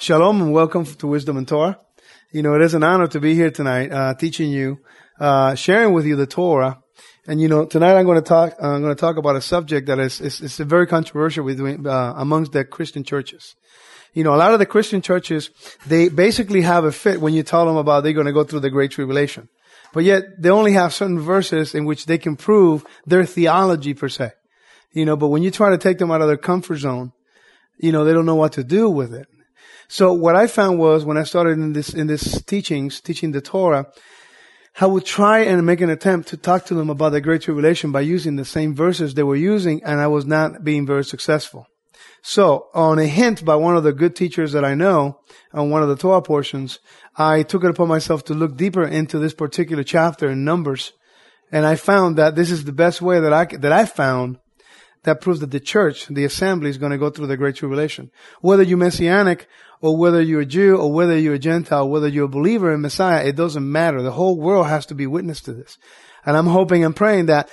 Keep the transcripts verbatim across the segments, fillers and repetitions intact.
Shalom and welcome to Wisdom and Torah. You know, it is an honor to be here tonight, uh, teaching you, uh, sharing with you the Torah. And you know, tonight I'm going to talk, uh, I'm going to talk about a subject that is, is, is very controversial between, uh, amongst the Christian churches. You know, a lot of the Christian churches, they basically have a fit when you tell them about they're going to go through the Great Tribulation. But yet, they only have certain verses in which they can prove their theology per se. You know, but when you try to take them out of their comfort zone, you know, they don't know what to do with it. So what I found was when I started in this, in this teachings, teaching the Torah, I would try and make an attempt to talk to them about the Great Tribulation by using the same verses they were using, and I was not being very successful. So on a hint by one of the good teachers that I know, on one of the Torah portions, I took it upon myself to look deeper into this particular chapter in Numbers, and I found that this is the best way that I, that I found that proves that the church, the assembly, is going to go through the Great Tribulation. Whether you're Messianic, or whether you're a Jew, or whether you're a Gentile, whether you're a believer in Messiah, it doesn't matter. The whole world has to be witness to this. And I'm hoping and praying that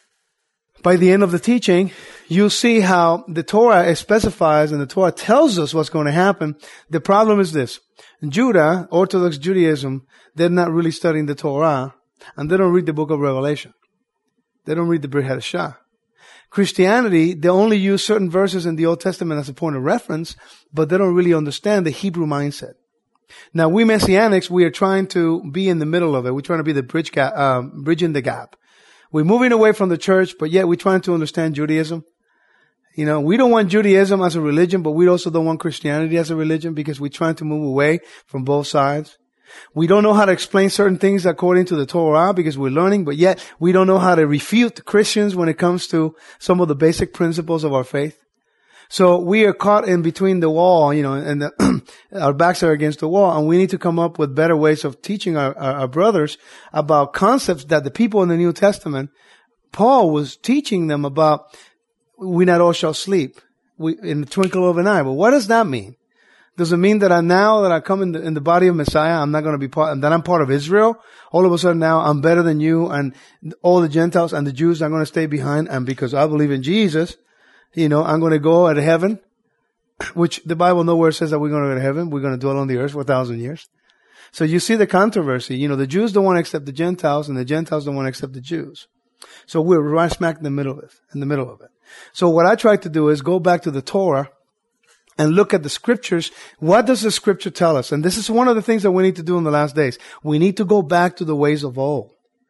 by the end of the teaching, you'll see how the Torah specifies and the Torah tells us what's going to happen. The problem is this. Judah, Orthodox Judaism, they're not really studying the Torah, and they don't read the book of Revelation. They don't read the Brit Hadashah. Christianity, they only use certain verses in the Old Testament as a point of reference, but they don't really understand the Hebrew mindset. Now, we Messianics, we are trying to be in the middle of it. We're trying to be the bridge gap, um, bridging the gap. We're moving away from the church, but yet we're trying to understand Judaism. You know, we don't want Judaism as a religion, but we also don't want Christianity as a religion because we're trying to move away from both sides. We don't know how to explain certain things according to the Torah because we're learning, but yet we don't know how to refute Christians when it comes to some of the basic principles of our faith. So we are caught in between the wall, you know, and the, our backs are against the wall, and we need to come up with better ways of teaching our, our, our brothers about concepts that the people in the New Testament, Paul was teaching them about, we not all shall sleep we, in the twinkle of an eye. But what does that mean? Does it mean that I now that I come in the, in the body of Messiah, I'm not going to be part, that I'm part of Israel? All of a sudden now I'm better than you, and all the Gentiles and the Jews are going to stay behind, and because I believe in Jesus, you know, I'm going to go to heaven, which the Bible nowhere says that we're going to go to heaven. We're going to dwell on the earth for a thousand years. So you see the controversy. You know, the Jews don't want to accept the Gentiles, and the Gentiles don't want to accept the Jews. So we're right smack in the middle of it, in the middle of it. So what I try to do is go back to the Torah and look at the scriptures. What does the scripture tell us? And this is one of the things that we need to do in the last days. We need to go back to the ways of old.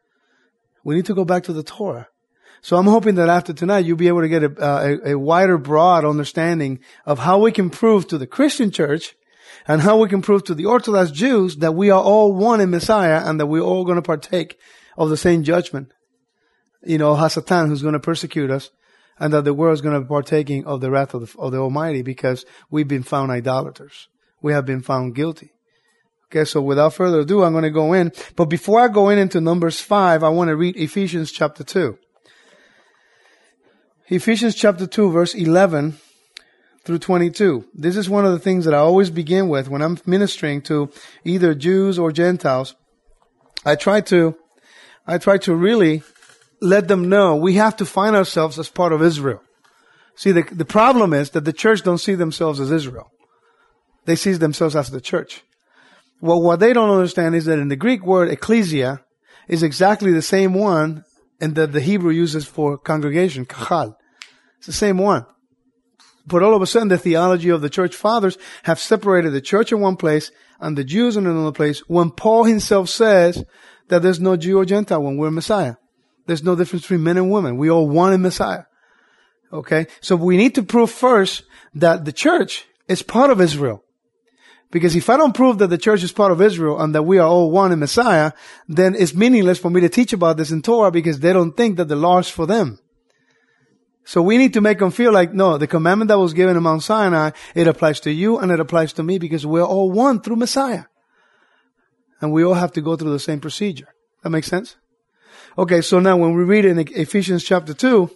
We need to go back to the Torah. So I'm hoping that after tonight, you'll be able to get a, a, a wider, broad understanding of how we can prove to the Christian church and how we can prove to the Orthodox Jews that we are all one in Messiah and that we're all going to partake of the same judgment. You know, Hasatan, who's going to persecute us, and that the world is going to be partaking of the wrath of the, of the Almighty because we've been found idolaters. We have been found guilty. Okay, so without further ado, I'm going to go in. But before I go in into Numbers five, I want to read Ephesians chapter two. Ephesians chapter two, verse eleven through twenty-two. This is one of the things that I always begin with when I'm ministering to either Jews or Gentiles. I try to, I try to really let them know we have to find ourselves as part of Israel. See, the, the problem is that the church don't see themselves as Israel. They see themselves as the church. Well, what they don't understand is that in the Greek word ecclesia is exactly the same one and that the Hebrew uses for congregation, kahal. It's the same one. But all of a sudden, the theology of the church fathers have separated the church in one place and the Jews in another place when Paul himself says that there's no Jew or Gentile when we're Messiah. There's no difference between men and women. We all one in Messiah. Okay? So we need to prove first that the church is part of Israel. Because if I don't prove that the church is part of Israel and that we are all one in Messiah, then it's meaningless for me to teach about this in Torah because they don't think that the law is for them. So we need to make them feel like, no, the commandment that was given in Mount Sinai, it applies to you and it applies to me because we're all one through Messiah. And we all have to go through the same procedure. That makes sense? Okay, so now when we read in Ephesians chapter two,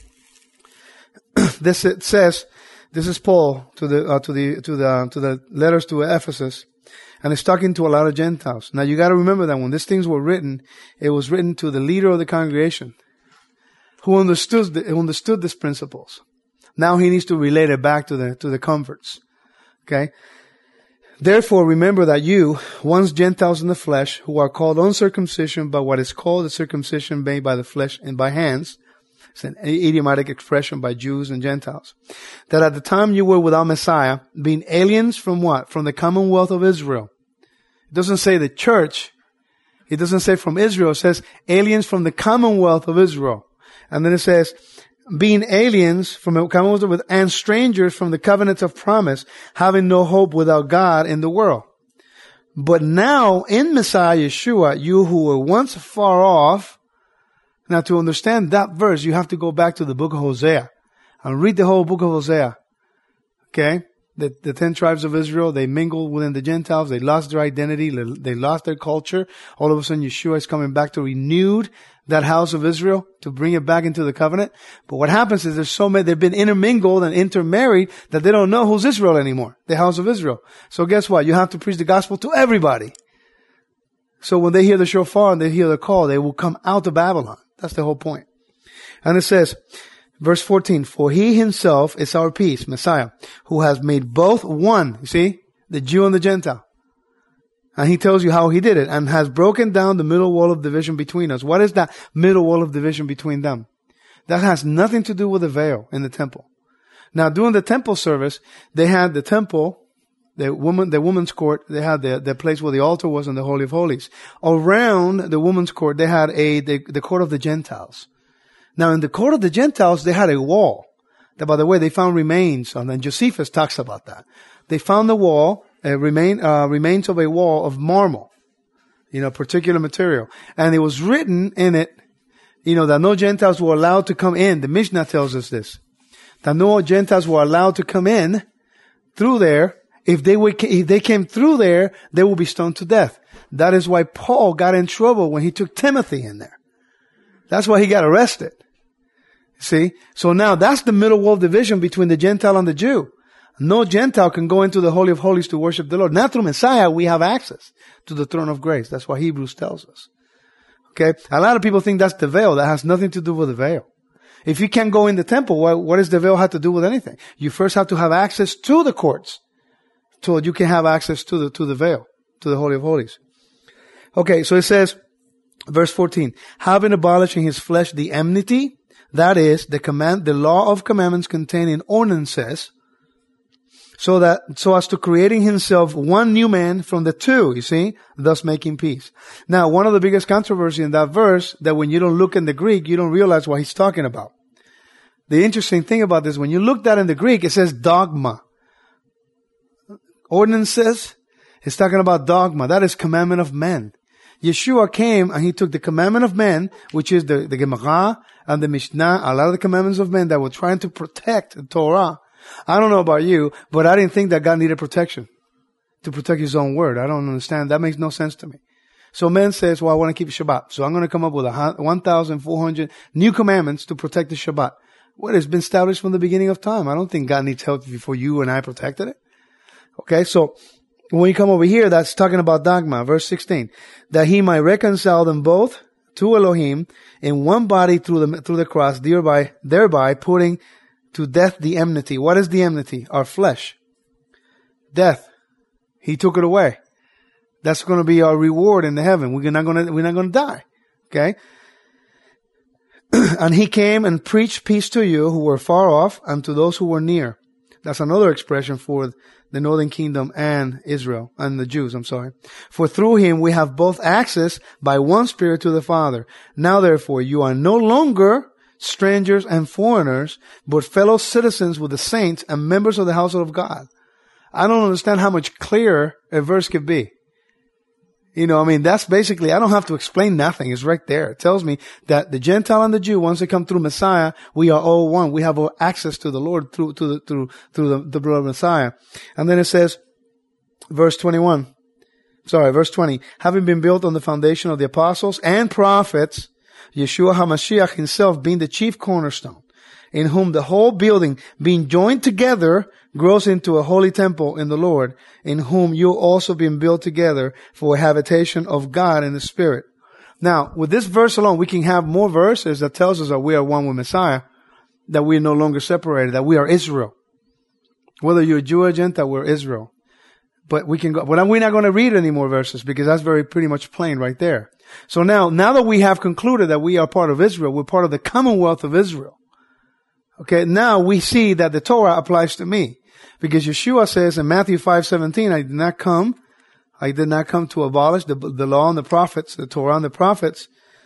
this it says, this is Paul to the uh, to the to the to the letters to Ephesus, and it's talking to a lot of Gentiles. Now you got to remember that when these things were written, it was written to the leader of the congregation, who understood the, who understood these principles. Now he needs to relate it back to the to the converts. Okay, Therefore, remember that you, once Gentiles in the flesh, who are called uncircumcision by what is called the circumcision made by the flesh and by hands, it's an idiomatic expression by Jews and Gentiles, that at the time you were without Messiah, being aliens from what? From the commonwealth of Israel. It doesn't say the church. It doesn't say from Israel. It says aliens from the commonwealth of Israel. And then it says, being aliens from the commonwealth of Israel and strangers from the covenants of promise, having no hope without God in the world. But now in Messiah Yeshua, you who were once far off. Now to understand that verse, you have to go back to the book of Hosea and read the whole book of Hosea. Okay? The, the ten tribes of Israel, they mingled within the Gentiles. They lost their identity. They lost their culture. All of a sudden, Yeshua is coming back to renew that house of Israel, to bring it back into the covenant. But what happens is there's so many, they've been intermingled and intermarried that they don't know who's Israel anymore. The house of Israel. So guess what? You have to preach the gospel to everybody. So when they hear the shofar and they hear the call, they will come out of Babylon. That's the whole point. And it says, verse fourteen, for he himself is our peace, Messiah, who has made both one, you see, the Jew and the Gentile. And he tells you how he did it, and has broken down the middle wall of division between us. What is that middle wall of division between them? That has nothing to do with the veil in the temple. Now, during the temple service, they had the temple, the woman, the woman's court, they had the, the place where the altar was and the Holy of Holies. Around the woman's court, they had a, the, the court of the Gentiles. Now, in the court of the Gentiles, they had a wall. That, by the way, they found remains, and then Josephus talks about that. They found the wall, uh, remain, uh, remains of a wall of marble, you know, particular material. And it was written in it, you know, that no Gentiles were allowed to come in. The Mishnah tells us this. That no Gentiles were allowed to come in through there. If they were, if they came through there, they will be stoned to death. That is why Paul got in trouble when he took Timothy in there. That's why he got arrested. See? So now that's the middle wall division between the Gentile and the Jew. No Gentile can go into the Holy of Holies to worship the Lord. Now through Messiah, we have access to the throne of grace. That's what Hebrews tells us. Okay? A lot of people think that's the veil. That has nothing to do with the veil. If you can't go in the temple, what, what does the veil have to do with anything? You first have to have access to the courts so you can have access to the, to the veil, to the Holy of Holies. Okay, so it says, verse fourteen, having abolished in his flesh the enmity, that is, the command, the law of commandments contained in ordinances, so that, so as to creating himself one new man from the two, you see, thus making peace. Now, one of the biggest controversy in that verse, that when you don't look in the Greek, you don't realize what he's talking about. The interesting thing about this, when you look that in the Greek, it says dogma. Ordinances, it's talking about dogma. That is commandment of men. Yeshua came and he took the commandment of men, which is the, the Gemara and the Mishnah, a lot of the commandments of men that were trying to protect the Torah. I don't know about you, but I didn't think that God needed protection to protect his own word. I don't understand. That makes no sense to me. So man says, well, I want to keep Shabbat. So I'm going to come up with a one thousand four hundred new commandments to protect the Shabbat. Well, it's been established from the beginning of time. I don't think God needs help before you and I protected it. Okay, so when you come over here, that's talking about dogma, verse sixteen, that he might reconcile them both to Elohim in one body through the through the cross, thereby thereby putting to death the enmity. What is the enmity? Our flesh. Death. He took it away. That's going to be our reward in the heaven. We're not going to we're not going to die. Okay. And he came and preached peace to you who were far off and to those who were near. That's another expression for the northern kingdom and Israel, and the Jews, I'm sorry. For through him we have both access by one Spirit to the Father. Now therefore you are no longer strangers and foreigners, but fellow citizens with the saints and members of the household of God. I don't understand how much clearer a verse could be. You know, I mean, that's basically, I don't have to explain nothing. It's right there. It tells me that the Gentile and the Jew, once they come through Messiah, we are all one. We have access to the Lord through, through the, through, through the, the blood of Messiah. And then it says, verse twenty-one, sorry, verse twenty, having been built on the foundation of the apostles and prophets, Yeshua HaMashiach himself being the chief cornerstone, in whom the whole building being joined together grows into a holy temple in the Lord, in whom you also being built together for a habitation of God in the Spirit. Now, with this verse alone, we can have more verses that tells us that we are one with Messiah, that we are no longer separated, that we are Israel. Whether you're a Jew or a Gentile, we're Israel. But we can go, but we're not going to read any more verses because that's very pretty much plain right there. So now, now that we have concluded that we are part of Israel, we're part of the commonwealth of Israel. Okay, now we see that the Torah applies to me. Because Yeshua says in Matthew five seventeen, I did not come, I did not come to abolish the, the law and the prophets, the Torah and the prophets.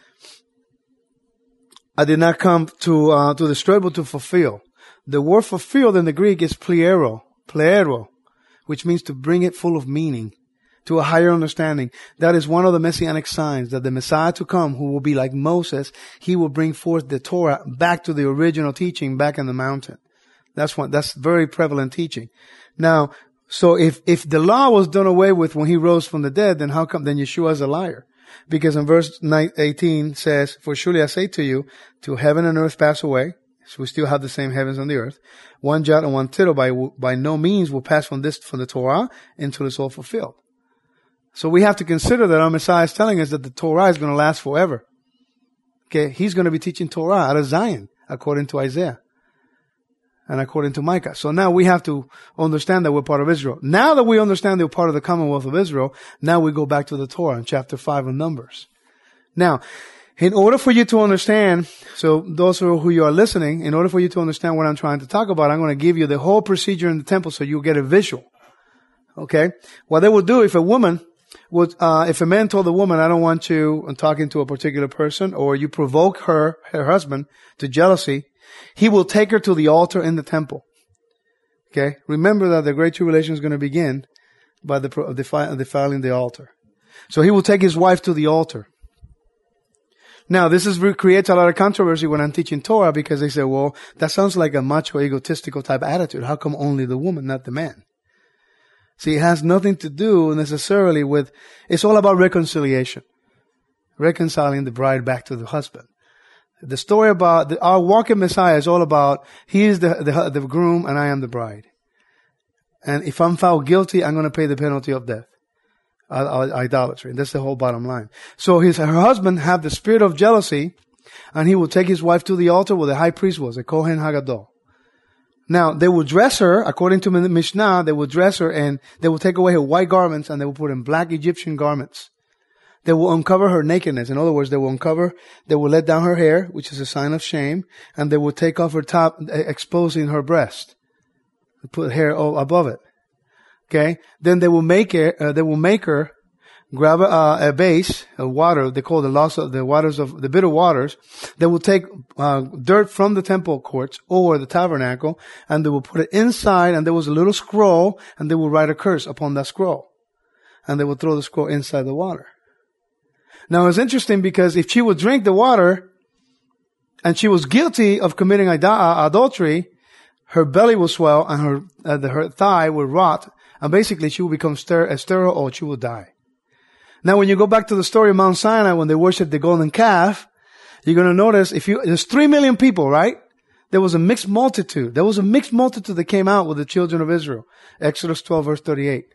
I did not come to, uh, to destroy, but to fulfill. The word fulfilled in the Greek is pliero, pliero, which means to bring it full of meaning, to a higher understanding. That is one of the messianic signs that the Messiah to come, who will be like Moses, he will bring forth the Torah back to the original teaching back in the mountain. That's one, that's very prevalent teaching. Now, so if, if the law was done away with when he rose from the dead, then how come, then Yeshua is a liar? Because in verse eighteen says, for surely I say to you, till heaven and earth pass away, so we still have the same heavens and the earth, one jot and one tittle by, by no means will pass from this, from the Torah until it's all fulfilled. So we have to consider that our Messiah is telling us that the Torah is going to last forever. Okay, he's going to be teaching Torah out of Zion, according to Isaiah and according to Micah. So now we have to understand that we're part of Israel. Now that we understand that we're part of the commonwealth of Israel, now we go back to the Torah in chapter five of Numbers. Now, in order for you to understand, so those who you are listening, in order for you to understand what I'm trying to talk about, I'm going to give you the whole procedure in the temple so you'll get a visual. Okay? What they will do if a woman would, uh, if a man told a woman, I don't want you talking to a particular person, or you provoke her, her husband to jealousy, he will take her to the altar in the temple. Okay? Remember that the Great Tribulation is going to begin by the defi- defiling the altar. So he will take his wife to the altar. Now, this is, creates a lot of controversy when I'm teaching Torah because they say, well, that sounds like a macho, egotistical type attitude. How come only the woman, not the man? See, it has nothing to do necessarily with, it's all about reconciliation. Reconciling the bride back to the husband. The story about the, our walk in Messiah is all about, he is the, the, the groom and I am the bride. And if I'm found guilty, I'm going to pay the penalty of death. Idolatry. And that's the whole bottom line. So his, her husband have the spirit of jealousy, and he will take his wife to the altar where the high priest was, the Kohen Hagadol. Now, they will dress her, according to the Mishnah, they will dress her and they will take away her white garments and they will put in black Egyptian garments. They will uncover her nakedness. In other words, they will uncover, they will let down her hair, which is a sign of shame, and they will take off her top, exposing her breast. Put hair above it. Okay? Then they will make her, uh, they will make her grab a, uh, a base of water. They call the loss of the waters of the bitter waters. They will take uh, dirt from the temple courts or the tabernacle, and they will put it inside. And there was a little scroll, and they will write a curse upon that scroll, and they will throw the scroll inside the water. Now it's interesting because if she would drink the water, and she was guilty of committing ad- adultery, her belly will swell and her uh, the, her thigh will rot, and basically she will become ster- sterile or she will die. Now, when you go back to the story of Mount Sinai, when they worshiped the golden calf, you're going to notice if you, there's three million people, right? There was a mixed multitude. There was a mixed multitude that came out with the children of Israel. Exodus twelve, verse thirty-eight.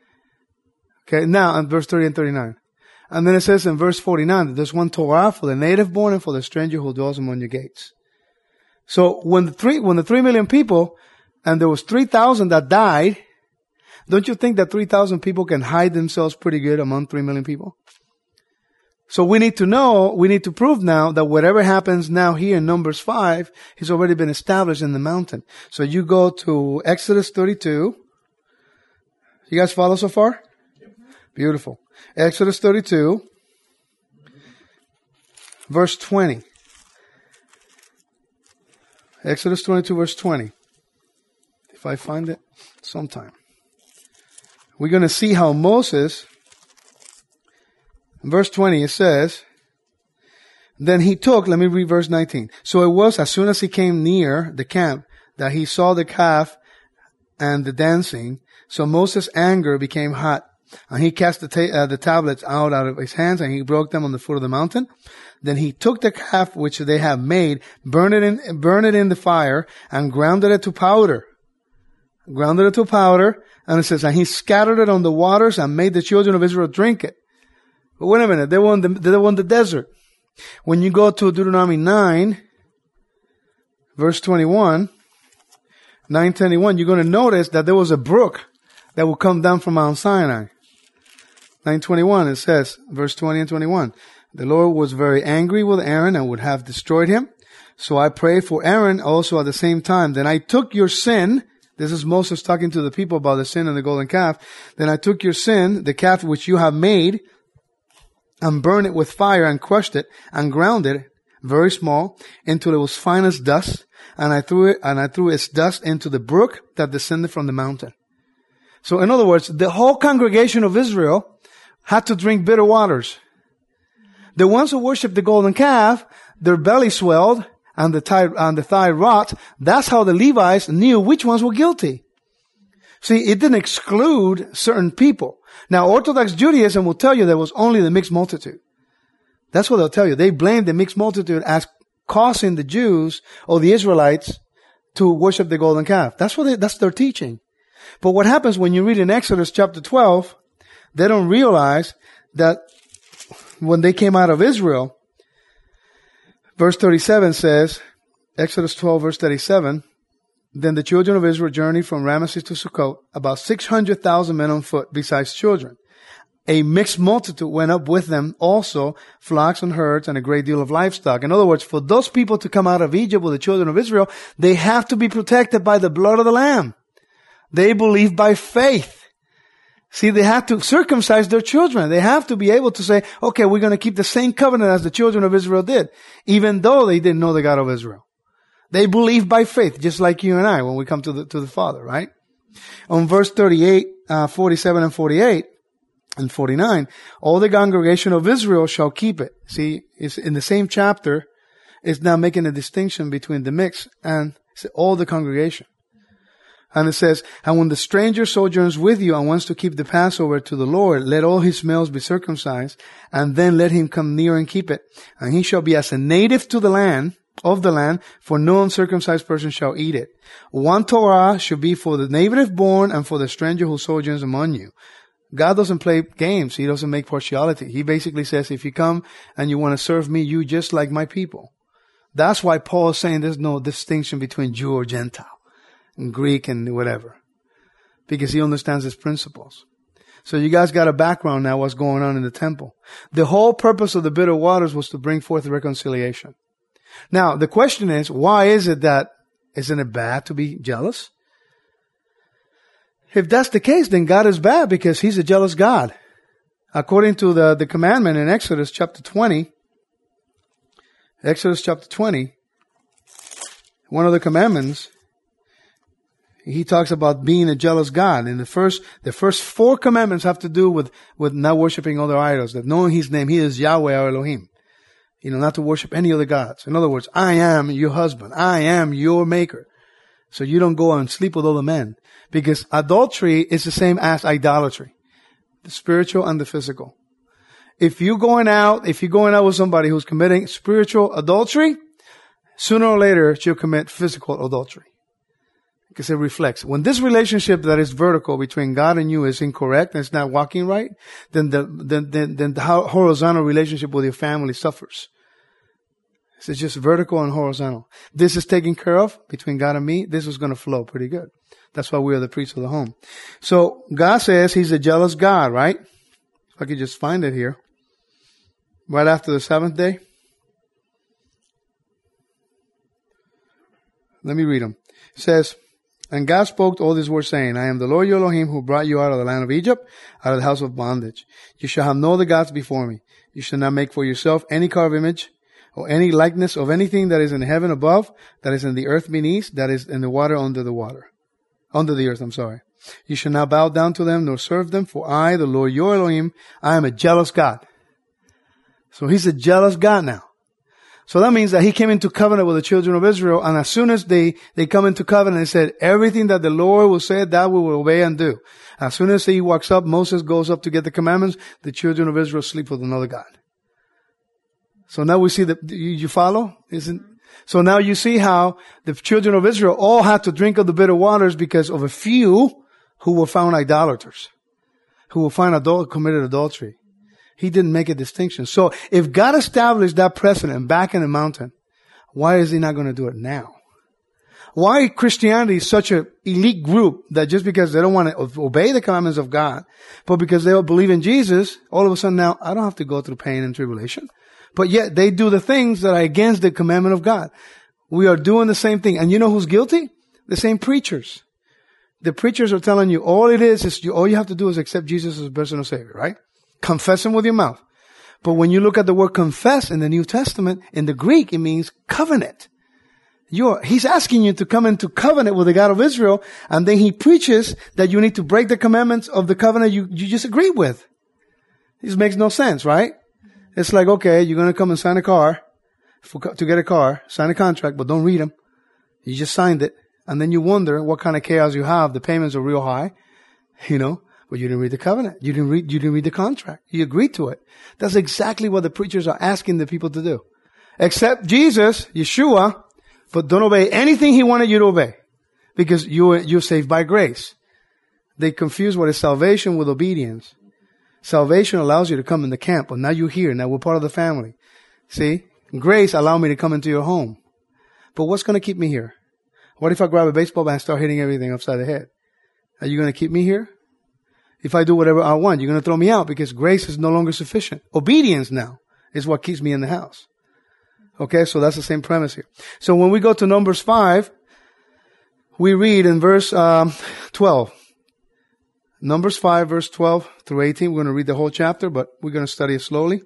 Okay, now, in verse thirty and thirty-nine. And then it says in verse forty-nine that there's one Torah for the native born and for the stranger who dwells among your gates. So when the three, when the three million people, and there was three thousand that died, don't you think that three thousand people can hide themselves pretty good among three million people? So we need to know, we need to prove now that whatever happens now here in Numbers five has already been established in the mountain. So you go to Exodus thirty-two. You guys follow so far? Beautiful. Exodus thirty-two, verse twenty. Exodus twenty-two, verse twenty. If I find it sometime. We're going to see how Moses, in verse twenty, it says, then he took, let me read verse nineteen. So it was as soon as he came near the camp that he saw the calf and the dancing. So Moses' anger became hot, and he cast the, ta- uh, the tablets out, out of his hands, and he broke them on the foot of the mountain. Then he took the calf which they have made, burned it in, burned it in the fire, and grounded it to powder. Grounded it to powder, and it says, and he scattered it on the waters and made the children of Israel drink it. But wait a minute, they were in the, they were in the desert. When you go to Deuteronomy nine, verse twenty-one, nine twenty-one, you're going to notice that there was a brook that will come down from Mount Sinai. nine twenty-one, it says, verse twenty and twenty-one, the Lord was very angry with Aaron and would have destroyed him. So I prayed for Aaron also at the same time. Then I took your sin. This is Moses talking to the people about the sin and the golden calf. Then I took your sin, the calf which you have made, and burned it with fire and crushed it and ground it very small until it was fine as dust. And I threw it, and I threw its dust into the brook that descended from the mountain. So in other words, the whole congregation of Israel had to drink bitter waters. The ones who worshiped the golden calf, their belly swelled and the thigh, and the thigh rot. That's how the Levites knew which ones were guilty. See, it didn't exclude certain people. Now, Orthodox Judaism will tell you there was only the mixed multitude. That's what they'll tell you. They blame the mixed multitude as causing the Jews or the Israelites to worship the golden calf. That's what they, that's their teaching. But what happens when you read in Exodus chapter twelve, they don't realize that when they came out of Israel, verse thirty-seven says, Exodus twelve verse thirty-seven, then the children of Israel journeyed from Ramesses to Sukkot, about six hundred thousand men on foot, besides children. A mixed multitude went up with them also, flocks and herds and a great deal of livestock. In other words, for those people to come out of Egypt with the children of Israel, they have to be protected by the blood of the Lamb. They believe by faith. See, they have to circumcise their children. They have to be able to say, okay, we're going to keep the same covenant as the children of Israel did, even though they didn't know the God of Israel. They believe by faith, just like you and I when we come to the, to the Father, right? On verse thirty-eight, uh, forty-seven and forty-eight and forty-nine, all the congregation of Israel shall keep it. See, it's in the same chapter. It's now making a distinction between the mix and all the congregation. And it says, and when the stranger sojourns with you and wants to keep the Passover to the Lord, let all his males be circumcised, and then let him come near and keep it. And he shall be as a native to the land, of the land, for no uncircumcised person shall eat it. One Torah should be for the native born and for the stranger who sojourns among you. God doesn't play games. He doesn't make partiality. He basically says, if you come and you want to serve me, you just like my people. That's why Paul is saying there's no distinction between Jew or Gentile, and Greek and whatever, because he understands his principles. So you guys got a background now what's going on in the temple. The whole purpose of the bitter waters was to bring forth reconciliation. Now, the question is, why is it that, isn't it bad to be jealous? If that's the case, then God is bad because he's a jealous God. According to the, the commandment in Exodus chapter twenty, Exodus chapter twenty, one of the commandments, he talks about being a jealous God. And the first, the first four commandments have to do with, with not worshiping other idols, that knowing his name, he is Yahweh or Elohim. You know, not to worship any other gods. In other words, I am your husband. I am your maker. So you don't go and sleep with other men. Because adultery is the same as idolatry. The spiritual and the physical. If you're going out, if you're going out with somebody who's committing spiritual adultery, sooner or later she'll commit physical adultery. Because it reflects. When this relationship that is vertical between God and you is incorrect and it's not walking right, then the, then, then, then the horizontal relationship with your family suffers. It's just vertical and horizontal. This is taken care of between God and me. This is going to flow pretty good. That's why we are the priests of the home. So God says he's a jealous God, right? If I could just find it here. Right after the seventh day. Let me read them. It says, and God spoke all these words saying, I am the Lord your Elohim who brought you out of the land of Egypt, out of the house of bondage. You shall have no other gods before me. You shall not make for yourself any carved image or any likeness of anything that is in heaven above, that is in the earth beneath, that is in the water under the water. Under the earth, I'm sorry. You shall not bow down to them nor serve them, for I, the Lord your Elohim, I am a jealous God. So he's a jealous God now. So that means that he came into covenant with the children of Israel, and as soon as they, they come into covenant, he said, everything that the Lord will say, that we will obey and do. As soon as he walks up, Moses goes up to get the commandments, the children of Israel sleep with another God. So now we see that, you, you follow? Isn't, so now you see how the children of Israel all had to drink of the bitter waters because of a few who were found idolaters, who were found adult, committed adultery. He didn't make a distinction. So if God established that precedent back in the mountain, why is he not going to do it now? Why Christianity is such an elite group that just because they don't want to obey the commandments of God, but because they don't believe in Jesus, all of a sudden now I don't have to go through pain and tribulation. But yet they do the things that are against the commandment of God. We are doing the same thing. And you know who's guilty? The same preachers. The preachers are telling you all it is, is you, all you have to do is accept Jesus as personal Savior, right? Confess Him with your mouth. But when you look at the word confess in the New Testament, in the Greek, it means covenant. You're, he's asking you to come into covenant with the God of Israel, and then He preaches that you need to break the commandments of the covenant you, you just agreed with. This makes no sense, right? It's like, okay, you're going to come and sign a car, for, to get a car, sign a contract, but don't read them. You just signed it. And then you wonder what kind of chaos you have. The payments are real high, you know, but you didn't read the covenant. You didn't read, you didn't read the contract. You agreed to it. That's exactly what the preachers are asking the people to do. Accept Jesus, Yeshua, but don't obey anything He wanted you to obey. Because you, you're saved by grace. They confuse what is salvation with obedience. Salvation allows you to come in the camp, but now you're here. Now we're part of the family. See? Grace allowed me to come into your home. But what's going to keep me here? What if I grab a baseball bat and start hitting everything upside the head? Are you going to keep me here? If I do whatever I want, you're going to throw me out because grace is no longer sufficient. Obedience now is what keeps me in the house. Okay, so that's the same premise here. So when we go to Numbers five, we read in verse um, twelve. Numbers five, verse twelve through eighteen. We're going to read the whole chapter, but we're going to study it slowly.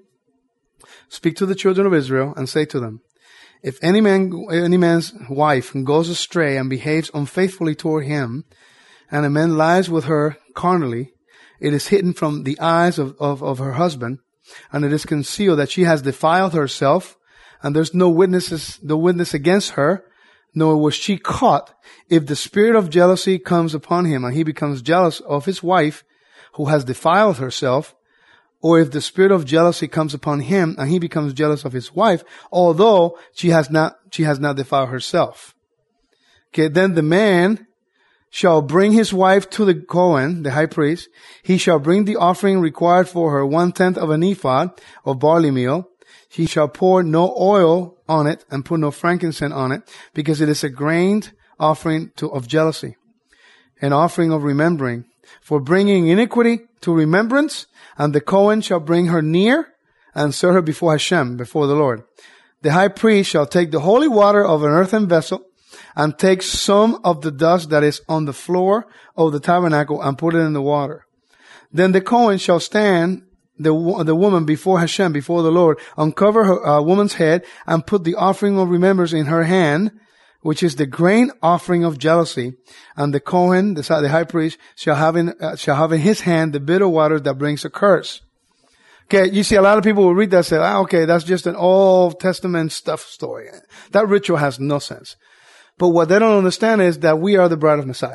Speak to the children of Israel and say to them, if any man, any man's wife goes astray and behaves unfaithfully toward him, and a man lies with her carnally, it is hidden from the eyes of, of, of her husband, and it is concealed that she has defiled herself, and there's no witnesses, no witness against her, nor was she caught. If the spirit of jealousy comes upon him, and he becomes jealous of his wife, who has defiled herself, or if the spirit of jealousy comes upon him, and he becomes jealous of his wife, although she has not, she has not defiled herself. Okay, then the man shall bring his wife to the Cohen, the high priest. He shall bring the offering required for her, one-tenth of an ephah of barley meal. He shall pour no oil on it and put no frankincense on it, because it is a grained offering to, of jealousy, an offering of remembering, for bringing iniquity to remembrance. And the Cohen shall bring her near and serve her before Hashem, before the Lord. The high priest shall take the holy water of an earthen vessel and take some of the dust that is on the floor of the tabernacle and put it in the water. Then the Cohen shall stand the, the woman before Hashem, before the Lord, uncover her uh, woman's head and put the offering of remembrance in her hand, which is the grain offering of jealousy. And the Kohen, the, the high priest, shall have in, uh, shall have in his hand the bitter water that brings a curse. Okay, you see a lot of people will read that and say, ah, okay, that's just an Old Testament stuff story. That ritual has no sense. But what they don't understand is that we are the bride of Messiah.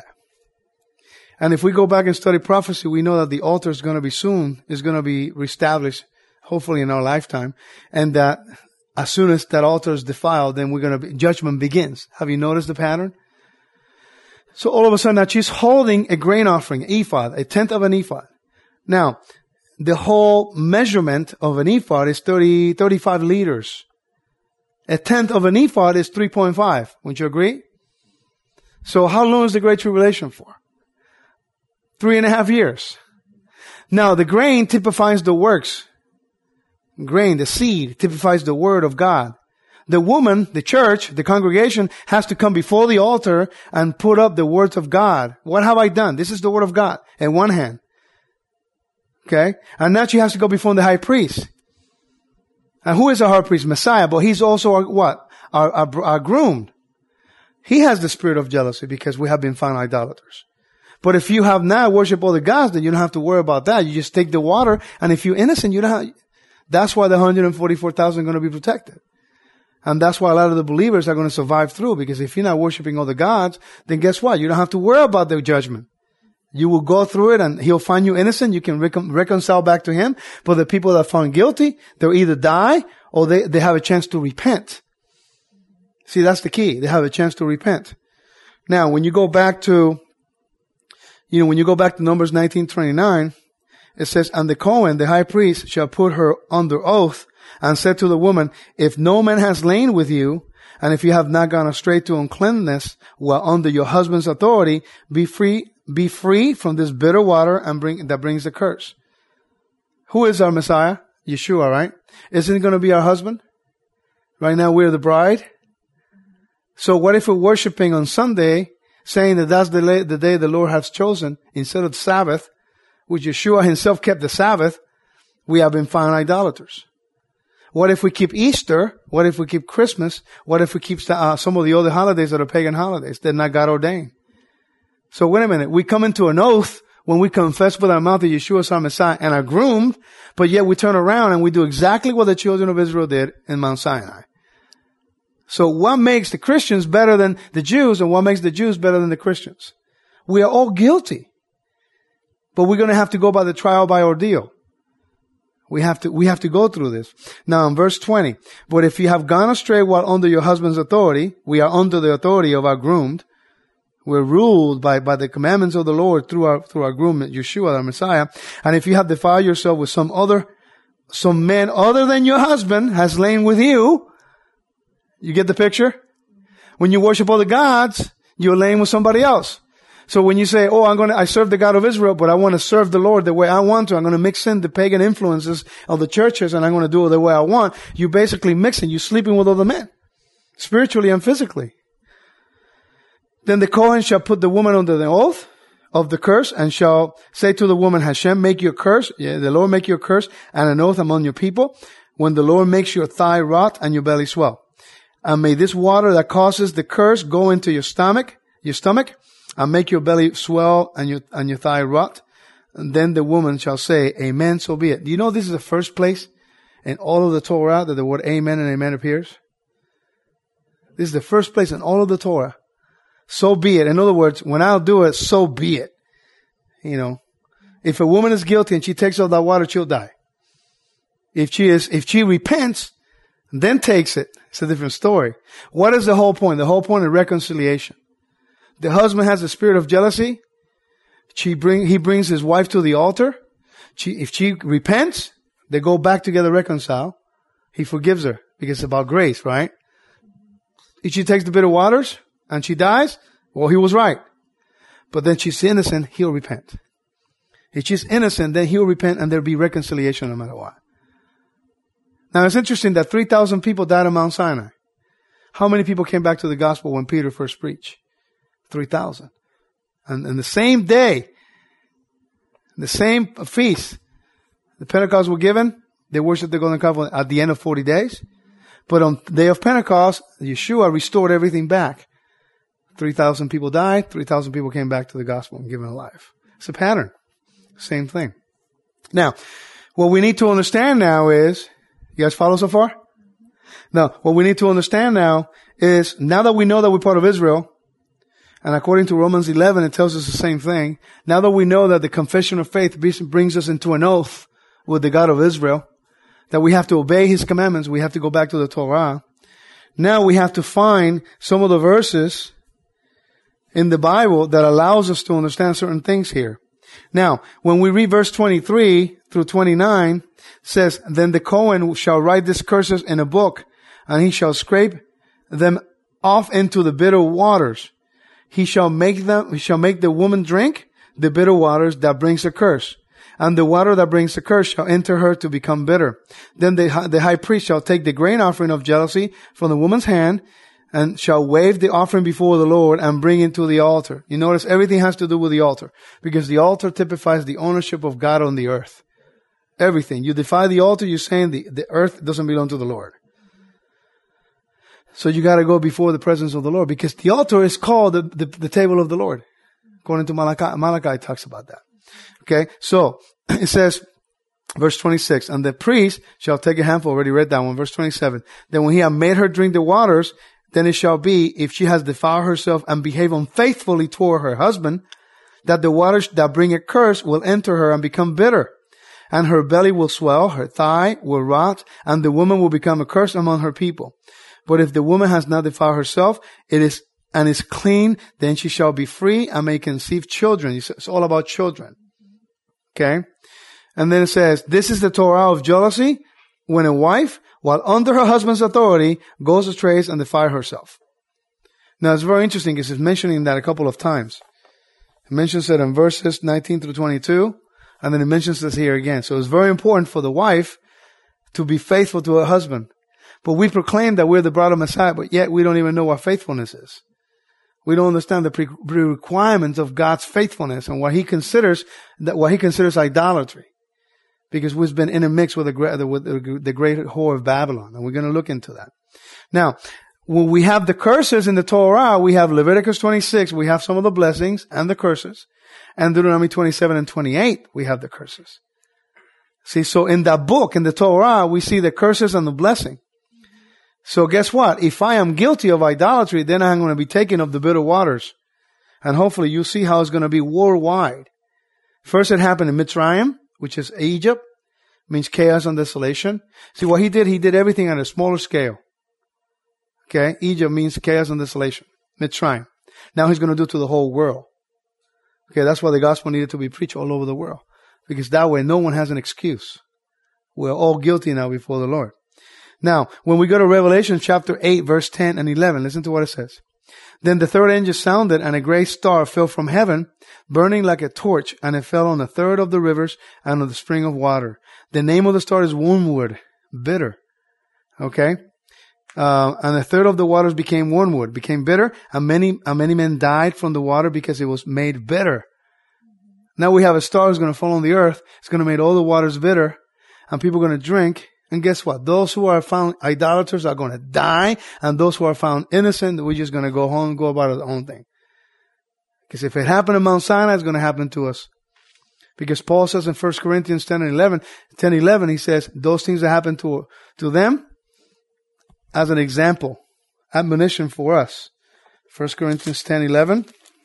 And if we go back and study prophecy, we know that the altar is going to be soon, is going to be reestablished, hopefully in our lifetime. And that as soon as that altar is defiled, then we're going to be, judgment begins. Have you noticed the pattern? So all of a sudden now she's holding a grain offering, ephod, a tenth of an ephod. Now, the whole measurement of an ephod is thirty, thirty-five liters. A tenth of an ephod is three point five. Wouldn't you agree? So how long is the Great Tribulation for? Three and a half years. Now, the grain typifies the works. Grain, the seed, typifies the word of God. The woman, the church, the congregation has to come before the altar and put up the words of God. What have I done? This is the word of God in one hand. Okay? And now she has to go before the high priest. And who is our high priest? Messiah. But he's also our, what? Our, our, our groom. He has the spirit of jealousy because we have been found idolaters. But if you have not worshiped all the gods, then you don't have to worry about that. You just take the water, and if you're innocent, you don't have, that's why the one hundred forty-four thousand are going to be protected. And that's why a lot of the believers are going to survive through, because if you're not worshiping all the gods, then guess what? You don't have to worry about the judgment. You will go through it and he'll find you innocent. You can recon- reconcile back to him. But the people that are found guilty, they'll either die or they, they have a chance to repent. See, that's the key. They have a chance to repent. Now, when you go back to, you know, when you go back to Numbers nineteen twenty-nine, it says, and the Cohen, the high priest, shall put her under oath and said to the woman, if no man has lain with you, And if you have not gone astray to uncleanness while under your husband's authority, be free, be free from this bitter water and bring, that brings the curse. Who is our Messiah? Yeshua, right? Isn't it going to be our husband? Right now we're the bride. So what if we're worshiping on Sunday, saying that that's the, la- the day the Lord has chosen instead of Sabbath, which Yeshua himself kept the Sabbath? We have been found idolaters. What if we keep Easter? What if we keep Christmas? What if we keep uh, some of the other holidays that are pagan holidays? They're not God ordained. So wait a minute. We come into an oath when we confess with our mouth that Yeshua is our Messiah and are groomed, but yet we turn around and we do exactly what the children of Israel did in Mount Sinai. So what makes the Christians better than the Jews, and what makes the Jews better than the Christians? We are all guilty. But we're going to have to go by the trial by ordeal. We have to, we have to go through this. Now in verse twenty, but if you have gone astray while under your husband's authority, we are under the authority of our groomed. We're ruled by, by the commandments of the Lord through our, through our groom, Yeshua, our Messiah. And if you have defiled yourself with some other, some man other than your husband has lain with you, you get the picture? When you worship other gods, you're laying with somebody else. So when you say, oh, I'm going to, I serve the God of Israel, but I want to serve the Lord the way I want to. I'm going to mix in the pagan influences of the churches and I'm going to do it the way I want. You basically mixing, you're sleeping with other men, spiritually and physically. Then the Kohen shall put the woman under the oath of the curse and shall say to the woman, Hashem, make your curse. Yeah, the Lord make your curse and an oath among your people when the Lord makes your thigh rot and your belly swell. And may this water that causes the curse go into your stomach, your stomach, and make your belly swell and your, and your thigh rot. And then the woman shall say, Amen, so be it. Do you know this is the first place in all of the Torah that the word Amen and Amen appears? This is the first place in all of the Torah. So be it. In other words, when I'll do it, so be it. You know, if a woman is guilty and she takes out that water, she'll die. If she is, if she repents, then takes it, it's a different story. What is the whole point? The whole point is reconciliation. The husband has a spirit of jealousy. She bring, he brings his wife to the altar. She, if she repents, they go back together, reconcile. He forgives her because it's about grace, right? If she takes the bitter waters and she dies, well, he was right. But then she's innocent, he'll repent. If she's innocent, then he'll repent and there'll be reconciliation no matter what. Now it's interesting that three thousand people died on Mount Sinai. How many people came back to the gospel when Peter first preached? three thousand. And in the same day, the same feast, the Pentecost were given, they worshiped the golden calf at the end of forty days. But on the day of Pentecost, Yeshua restored everything back. three thousand people died, three thousand people came back to the gospel and given a life. It's a pattern. Same thing. Now, what we need to understand now is, you guys follow so far? Now, what we need to understand now is, now that we know that we're part of Israel, and according to Romans eleven, it tells us the same thing. Now that we know that the confession of faith brings us into an oath with the God of Israel, that we have to obey His commandments, we have to go back to the Torah. Now we have to find some of the verses in the Bible that allows us to understand certain things here. Now, when we read verse twenty-three through twenty-nine, it says, Then the Kohen shall write these curses in a book, and he shall scrape them off into the bitter waters. He shall make them, he shall make the woman drink the bitter waters that brings a curse. And the water that brings the curse shall enter her to become bitter. Then the, the high priest shall take the grain offering of jealousy from the woman's hand and shall wave the offering before the Lord and bring it to the altar. You notice everything has to do with the altar because the altar typifies the ownership of God on the earth. Everything. You defy the altar, you're saying the, the earth doesn't belong to the Lord. So you got to go before the presence of the Lord because the altar is called the, the, the table of the Lord. According to Malachi, Malachi talks about that. Okay. So it says, verse twenty-six, and the priest shall take a handful, already read that one, verse twenty-seven. Then when he had made her drink the waters, then it shall be, if she has defiled herself and behaved unfaithfully toward her husband, that the waters that bring a curse will enter her and become bitter. And her belly will swell, her thigh will rot, and the woman will become a curse among her people. But if the woman has not defiled herself, it is, and is clean, then she shall be free and may conceive children. It's all about children. Okay? And then it says, this is the Torah of jealousy, when a wife while under her husband's authority, goes astray and defiles herself. Now, it's very interesting because it's mentioning that a couple of times. It mentions it in verses nineteen through twenty-two, and then it mentions this here again. So it's very important for the wife to be faithful to her husband. But we proclaim that we're the bride of Messiah, but yet we don't even know what faithfulness is. We don't understand the pre- requirements of God's faithfulness and what He considers that what He considers idolatry, because we've been intermixed with the great, with the great whore of Babylon, and we're going to look into that. Now, when we have the curses in the Torah, we have Leviticus twenty-six, we have some of the blessings and the curses, and Deuteronomy twenty-seven and twenty-eight, we have the curses. See, so in that book, in the Torah, we see the curses and the blessing. So guess what? If I am guilty of idolatry, then I'm going to be taken of the bitter waters. And hopefully you see how it's going to be worldwide. First it happened in Mitzrayim, which is Egypt, means chaos and desolation. See what he did? He did everything on a smaller scale. Okay? Egypt means chaos and desolation. Mitzrayim. Now he's going to do it to the whole world. Okay, that's why the gospel needed to be preached all over the world. Because that way no one has an excuse. We're all guilty now before the Lord. Now, when we go to Revelation chapter eight, verse ten and eleven, listen to what it says. Then the third angel sounded, and a great star fell from heaven, burning like a torch, and it fell on a third of the rivers and on the spring of water. The name of the star is wormwood, bitter. Okay? Uh, and a third of the waters became wormwood, became bitter, and many, and many men died from the water because it was made bitter. Now we have a star that's going to fall on the earth. It's going to make all the waters bitter, and people are going to drink. And guess what? Those who are found idolaters are going to die, and those who are found innocent, we're just going to go home and go about our own thing. Because if it happened at Mount Sinai, it's going to happen to us. Because Paul says in First Corinthians ten and eleven, ten, eleven, he says, those things that happen to, to them as an example, admonition for us. First Corinthians ten, eleven.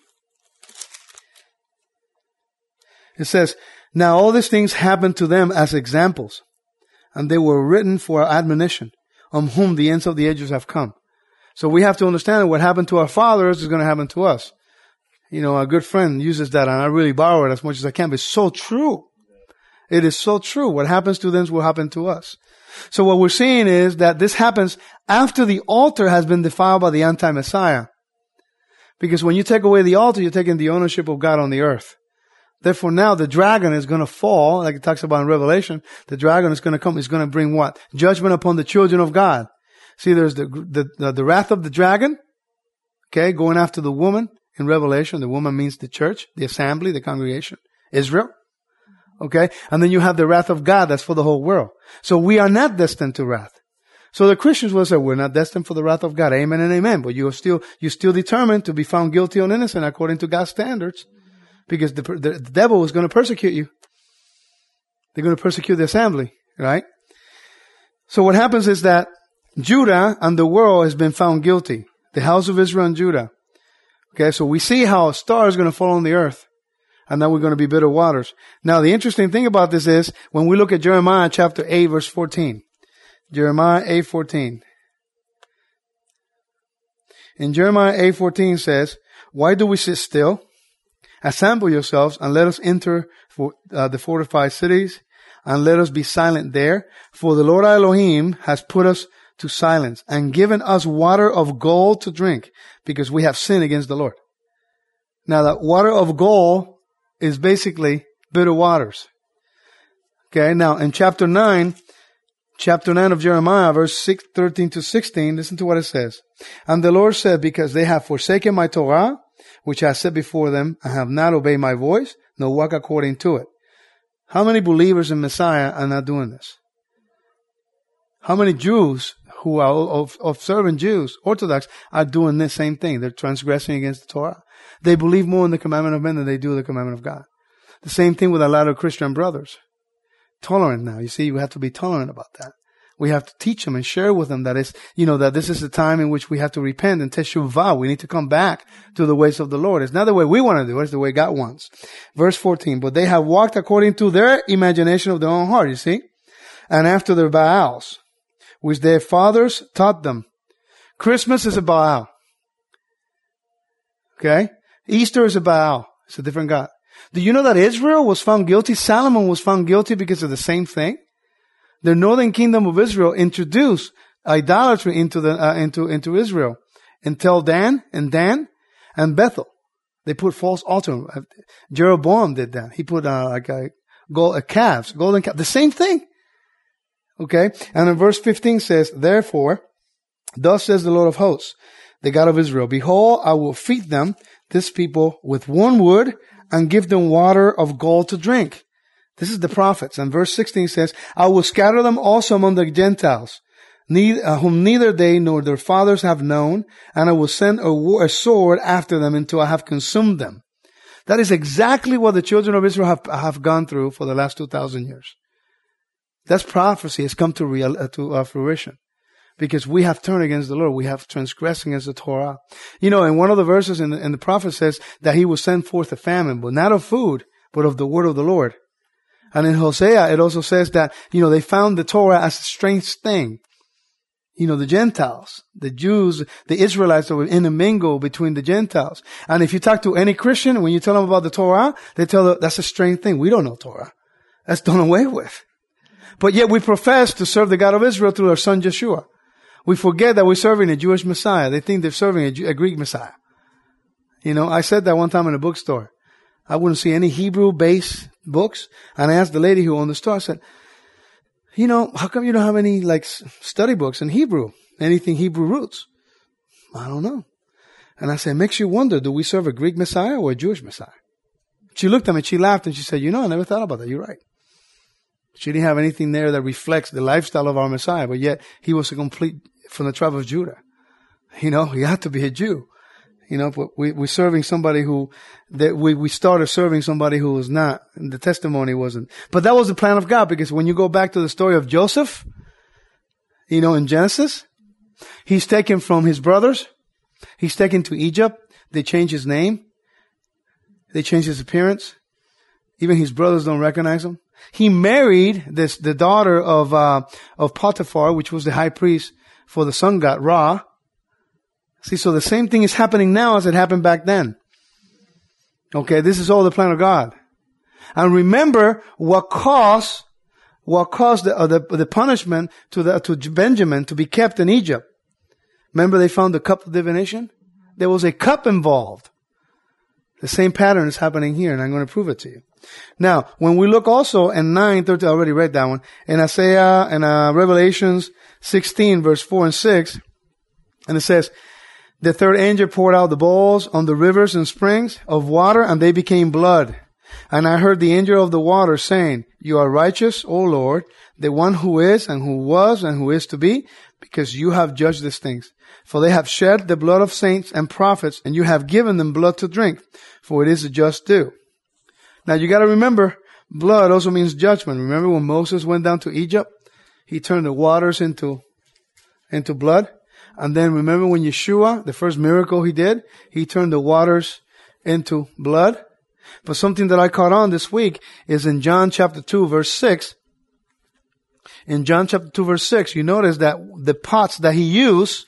It says, now all these things happened to them as examples, and they were written for our admonition, on whom the ends of the ages have come. So we have to understand that what happened to our fathers is going to happen to us. You know, a good friend uses that, and I really borrow it as much as I can, but it's so true. It is so true. What happens to them will happen to us. So what we're seeing is that this happens after the altar has been defiled by the anti-Messiah. Because when you take away the altar, you're taking the ownership of God on the earth. Therefore now the dragon is going to fall, like it talks about in Revelation. The dragon is going to come, is going to bring what? Judgment upon the children of God. See, there's the, the, the, the wrath of the dragon, okay, going after the woman in Revelation. The woman means the church, the assembly, the congregation, Israel. Okay. And then you have the wrath of God that's for the whole world. So we are not destined to wrath. So the Christians will say, we're not destined for the wrath of God. Amen and amen. But you're still, you're still determined to be found guilty or innocent according to God's standards. Because the, the, the devil is going to persecute you. They're going to persecute the assembly, right? So what happens is that Judah and the world has been found guilty. The house of Israel and Judah. Okay, so we see how a star is going to fall on the earth. And now we're going to be bitter waters. Now the interesting thing about this is, when we look at Jeremiah chapter eight verse fourteen. Jeremiah eight fourteen. In Jeremiah eight fourteen says, why do we sit still? Assemble yourselves and let us enter for, uh, the fortified cities, and let us be silent there. For the Lord Elohim has put us to silence and given us water of gold to drink, because we have sinned against the Lord. Now that water of gold is basically bitter waters. Okay, now in chapter nine, chapter nine of Jeremiah, verse six, thirteen to sixteen, listen to what it says. And the Lord said, because they have forsaken my Torah, which I set before them, and have not obeyed my voice, nor walk according to it. How many believers in Messiah are not doing this? How many Jews who are observant Jews, Orthodox, are doing the same thing? They're transgressing against the Torah. They believe more in the commandment of men than they do the commandment of God. The same thing with a lot of Christian brothers. Tolerant now. You see, you have to be tolerant about that. We have to teach them and share with them that it's, you know, that this is the time in which we have to repent and teshuvah. We need to come back to the ways of the Lord. It's not the way we want to do it. It's the way God wants. Verse fourteen. But they have walked according to their imagination of their own heart, you see, and after their Baals, which their fathers taught them. Christmas is a Baal. Okay? Easter is a Baal. It's a different God. Do you know that Israel was found guilty? Solomon was found guilty because of the same thing? The northern kingdom of Israel introduced idolatry into the, uh, into, into Israel. Until Dan and Dan and Bethel. They put false altar. Jeroboam did that. He put, uh, like a gold, a calves, golden calf. The same thing. Okay. And in verse fifteen says, therefore, thus says the Lord of hosts, the God of Israel, behold, I will feed them, this people, with one wood and give them water of gall to drink. This is the prophets. And verse sixteen says, I will scatter them also among the Gentiles, neither, uh, whom neither they nor their fathers have known, and I will send a, war, a sword after them until I have consumed them. That is exactly what the children of Israel have, have gone through for the last two thousand years. That's prophecy has come to real, uh, to uh, fruition. Because we have turned against the Lord. We have transgressed against the Torah. You know, in one of the verses in the, in the prophet says that he will send forth a famine, but not of food, but of the word of the Lord. And in Hosea, it also says that, you know, they found the Torah as a strange thing. You know, the Gentiles, the Jews, the Israelites that were intermingled between the Gentiles. And if you talk to any Christian, when you tell them about the Torah, they tell them that's a strange thing. We don't know Torah. That's done away with. But yet we profess to serve the God of Israel through our son Yeshua. We forget that we're serving a Jewish Messiah. They think they're serving a, a Greek Messiah. You know, I said that one time in a bookstore. I wouldn't see any Hebrew-based books. And I asked the lady who owned the store, I said, you know, how come you don't have any, like, study books in Hebrew? Anything Hebrew roots? I don't know. And I said, it makes you wonder, do we serve a Greek Messiah or a Jewish Messiah? She looked at me, she laughed, and she said, you know, I never thought about that. You're right. She didn't have anything there that reflects the lifestyle of our Messiah, but yet he was a complete from the tribe of Judah. You know, he had to be a Jew. You know, but we, we're serving somebody who, that we, we started serving somebody who was not, and the testimony wasn't. But that was the plan of God, because when you go back to the story of Joseph, you know, in Genesis, he's taken from his brothers. He's taken to Egypt. They change his name. They change his appearance. Even his brothers don't recognize him. He married this, the daughter of, uh, of Potiphar, which was the high priest for the sun god Ra. See, so the same thing is happening now as it happened back then. Okay, this is all the plan of God. And remember what caused, what caused the, uh, the, the punishment to the, to Benjamin to be kept in Egypt. Remember they found the cup of divination? There was a cup involved. The same pattern is happening here, and I'm going to prove it to you. Now, when we look also in nine thirty, I already read that one, in Isaiah and uh, Revelations sixteen, verse four and six, and it says, the third angel poured out the bowls on the rivers and springs of water, and they became blood. And I heard the angel of the water saying, you are righteous, O Lord, the one who is and who was and who is to be, because you have judged these things. For they have shed the blood of saints and prophets, and you have given them blood to drink, for it is a just due. Now you got to remember, blood also means judgment. Remember when Moses went down to Egypt? He turned the waters into, into blood. And then remember when Yeshua, the first miracle he did, he turned the waters into blood. But something that I caught on this week is in John chapter two, verse six. In John chapter two, verse six, you notice that the pots that he used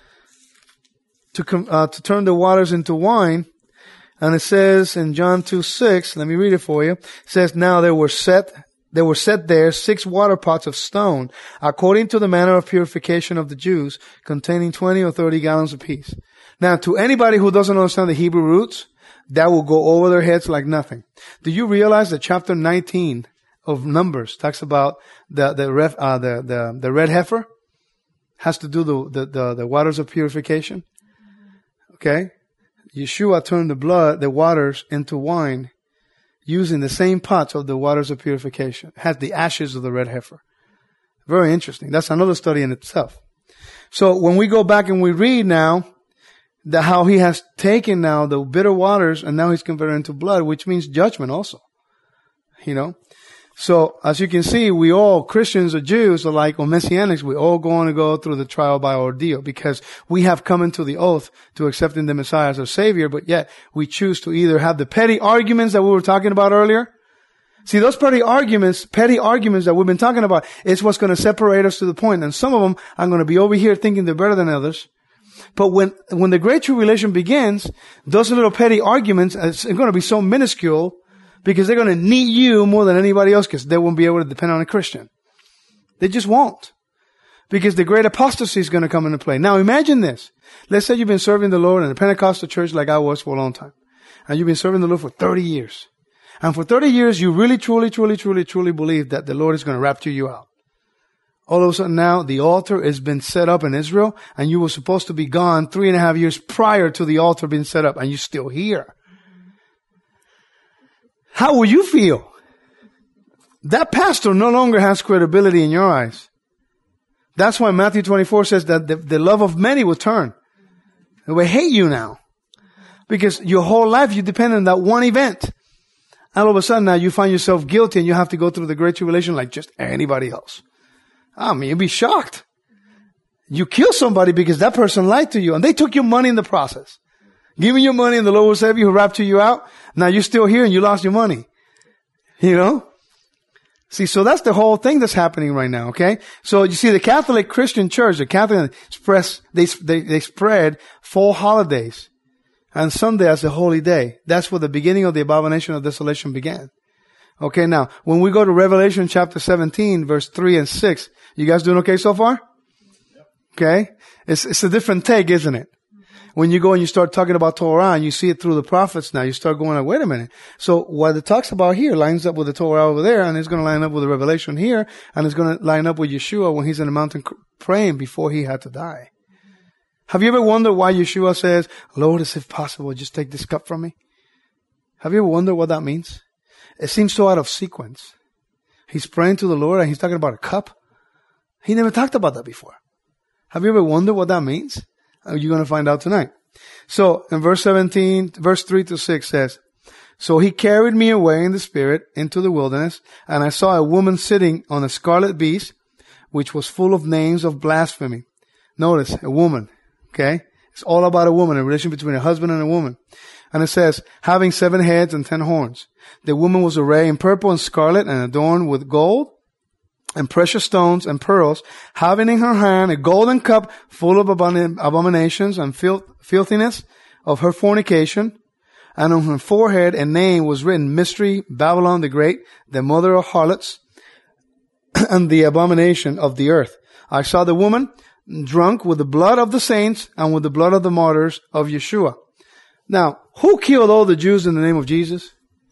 to, uh, to turn the waters into wine, and it says in John two six, let me read it for you. It says, now there were set, there were set there six water pots of stone, according to the manner of purification of the Jews, containing twenty or thirty gallons apiece. Now, to anybody who doesn't understand the Hebrew roots, that will go over their heads like nothing. Do you realize that chapter nineteen of Numbers talks about the, the, ref, uh, the, the, the red heifer? Has to do the, the, the, the waters of purification. Okay? Yeshua turned the blood, the waters, into wine using the same pots of the waters of purification. It has the ashes of the red heifer. Very interesting. That's another study in itself. So when we go back and we read now the, how he has taken now the bitter waters and now he's converted into blood, which means judgment also. You know? So as you can see, we all, Christians or Jews or like, or Messianics, we all going to go through the trial by ordeal because we have come into the oath to accepting the Messiah as our Savior, but yet we choose to either have the petty arguments that we were talking about earlier. See, those petty arguments, petty arguments that we've been talking about is what's going to separate us to the point. And some of them are going to be over here thinking they're better than others. But when, when the Great Tribulation begins, those little petty arguments are going to be so minuscule because they're going to need you more than anybody else because they won't be able to depend on a Christian. They just won't. Because the great apostasy is going to come into play. Now imagine this. Let's say you've been serving the Lord in a Pentecostal church like I was for a long time. And you've been serving the Lord for thirty years. And for thirty years, you really, truly, truly, truly, truly believe that the Lord is going to rapture you out. All of a sudden now, the altar has been set up in Israel, and you were supposed to be gone three and a half years prior to the altar being set up, and you're still here. How will you feel? That pastor no longer has credibility in your eyes. That's why Matthew twenty-four says that the, the love of many will turn. They will hate you now. Because your whole life you depend on that one event. All of a sudden now you find yourself guilty and you have to go through the Great Tribulation like just anybody else. I mean, you'd be shocked. You kill somebody because that person lied to you and they took your money in the process. Giving your money and the Lord will save you, who rapture you out. Now you're still here and you lost your money. You know? See, so that's the whole thing that's happening right now, okay? So you see the Catholic Christian Church, the Catholic express, they, they, they spread four holidays and Sunday as a holy day. That's where the beginning of the abomination of desolation began. Okay, now, when we go to Revelation chapter seventeen, verse three and six, you guys doing okay so far? Okay? It's, it's a different take, isn't it? When you go and you start talking about Torah and you see it through the prophets now, you start going like, wait a minute. So what it talks about here lines up with the Torah over there, and it's going to line up with the Revelation here, and it's going to line up with Yeshua when he's in the mountain praying before he had to die. Have you ever wondered why Yeshua says, Lord, is it possible, just take this cup from me? Have you ever wondered what that means? It seems so out of sequence. He's praying to the Lord and he's talking about a cup. He never talked about that before. Have you ever wondered what that means? You're going to find out tonight. So in verse seventeen, verse three to six says, so he carried me away in the spirit into the wilderness, and I saw a woman sitting on a scarlet beast, which was full of names of blasphemy. Notice, a woman. Okay? It's all about a woman, a relation between a husband and a woman. And it says, having seven heads and ten horns. The woman was arrayed in purple and scarlet and adorned with gold and precious stones and pearls, having in her hand a golden cup full of abon- abominations and filth- filthiness of her fornication. And on her forehead a name was written, Mystery, Babylon the Great, the mother of harlots, and the abomination of the earth. I saw the woman drunk with the blood of the saints and with the blood of the martyrs of Yeshua. Now, who killed all the Jews in the name of Jesus?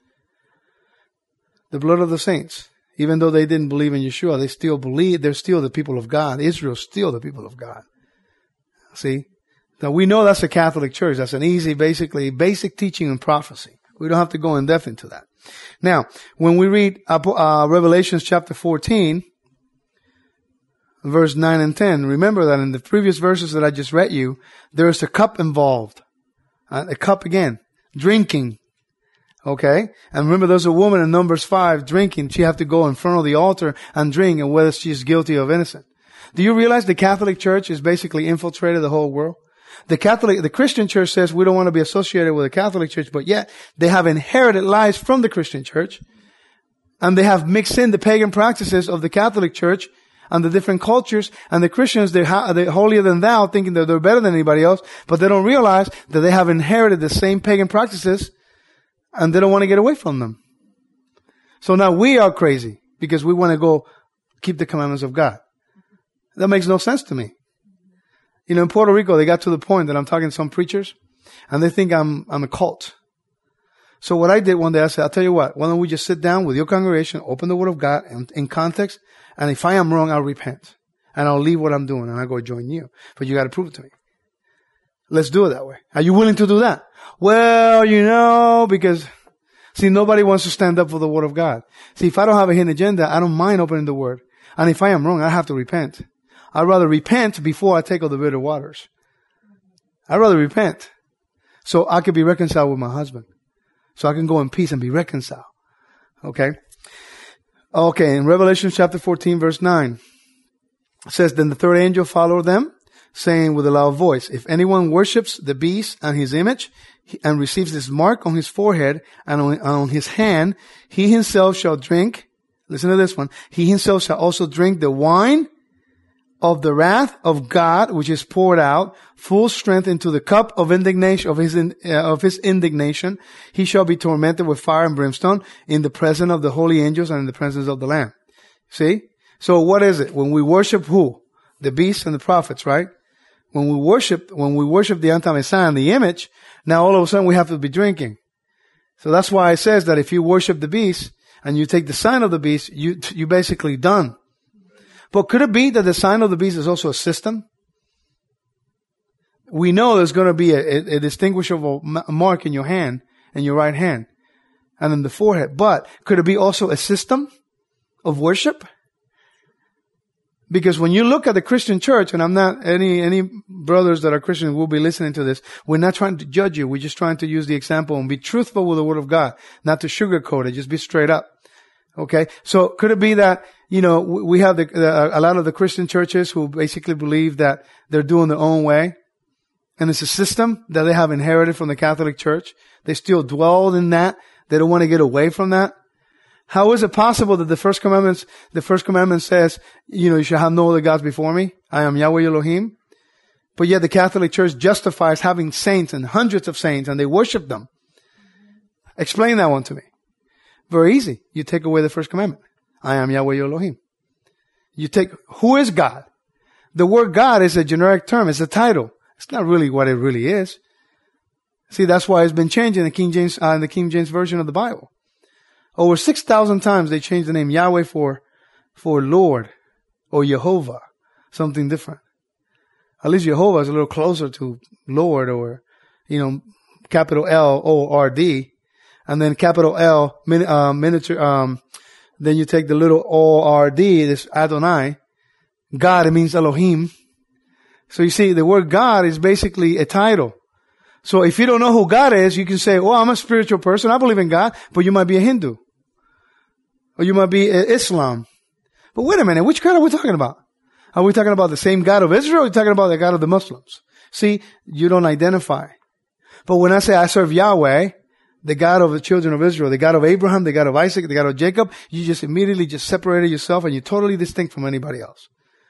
The blood of the saints. Even though they didn't believe in Yeshua, they still believe, they're still the people of God. Israel's still the people of God. See? Now we know that's a Catholic church. That's an easy, basically, basic teaching and prophecy. We don't have to go in depth into that. Now, when we read uh, Revelations chapter fourteen, verse nine and ten, remember that in the previous verses that I just read you, there is a cup involved. Uh, a cup again. Drinking. Okay? And remember there's a woman in Numbers five drinking. She have to go in front of the altar and drink, and whether she's guilty or innocent. Do you realize the Catholic Church is basically infiltrated the whole world? The Catholic, the Christian Church says we don't want to be associated with the Catholic Church, but yet they have inherited lies from the Christian Church, and they have mixed in the pagan practices of the Catholic Church and the different cultures, and the Christians, they're, ha- they're holier than thou, thinking that they're better than anybody else, but they don't realize that they have inherited the same pagan practices, and they don't want to get away from them. So now we are crazy because we want to go keep the commandments of God. That makes no sense to me. You know, in Puerto Rico, they got to the point that I'm talking to some preachers, and they think I'm I'm a cult. So what I did one day, I said, I'll tell you what, why don't we just sit down with your congregation, open the Word of God in, in context, and if I am wrong, I'll repent. And I'll leave what I'm doing, and I'll go join you. But you got to prove it to me. Let's do it that way. Are you willing to do that? Well, you know, because, see, nobody wants to stand up for the Word of God. See, if I don't have a hidden agenda, I don't mind opening the Word. And if I am wrong, I have to repent. I'd rather repent before I take all the bitter waters. I'd rather repent so I can be reconciled with my husband. So I can go in peace and be reconciled. Okay? Okay, in Revelation chapter fourteen, verse nine, it says, then the third angel followed them, saying with a loud voice, if anyone worships the beast and his image, and receives this mark on his forehead and on, on his hand, he himself shall drink, listen to this one, he himself shall also drink the wine of the wrath of God, which is poured out full strength into the cup of indignation, of his, uh, of his indignation. He shall be tormented with fire and brimstone in the presence of the holy angels and in the presence of the Lamb. See? So what is it? When we worship who? The beast and the prophets, right? When we worship, when we worship the anti-Messiah and the image, now all of a sudden we have to be drinking. So that's why it says that if you worship the beast and you take the sign of the beast, you, you basically done. But could it be that the sign of the beast is also a system? We know there's going to be a, a distinguishable mark in your hand, in your right hand, and in the forehead. But could it be also a system of worship? Because when you look at the Christian church, and I'm not, any, any brothers that are Christians will be listening to this, we're not trying to judge you. We're just trying to use the example and be truthful with the Word of God, not to sugarcoat it, just be straight up. Okay? So could it be that, you know, we have the, the, a lot of the Christian churches who basically believe that they're doing their own way, and it's a system that they have inherited from the Catholic Church. They still dwell in that. They don't want to get away from that. How is it possible that the first commandments, the first commandment says, you know, you shall have no other gods before me? I am Yahweh Elohim. But yet the Catholic Church justifies having saints and hundreds of saints and they worship them. Explain that one to me. Very easy. You take away the first commandment. I am Yahweh Elohim. You take, who is God? The word God is a generic term. It's a title. It's not really what it really is. See, that's why it's been changed in the King James, uh, in the King James Version of the Bible. Over six thousand times they changed the name Yahweh for, for Lord or Jehovah. Something different. At least Jehovah is a little closer to Lord, or, you know, capital L O R D. And then capital L, min, uh, miniature, um, then you take the little O R D, this Adonai. God, it means Elohim. So you see, the word God is basically a title. So if you don't know who God is, you can say, oh, I'm a spiritual person. I believe in God, but you might be a Hindu. Or you might be Islam. But wait a minute, which God are we talking about? Are we talking about the same God of Israel, or are we talking about the God of the Muslims? See, you don't identify. But when I say I serve Yahweh, the God of the children of Israel, the God of Abraham, the God of Isaac, the God of Jacob, you just immediately just separated yourself and you're totally distinct from anybody else.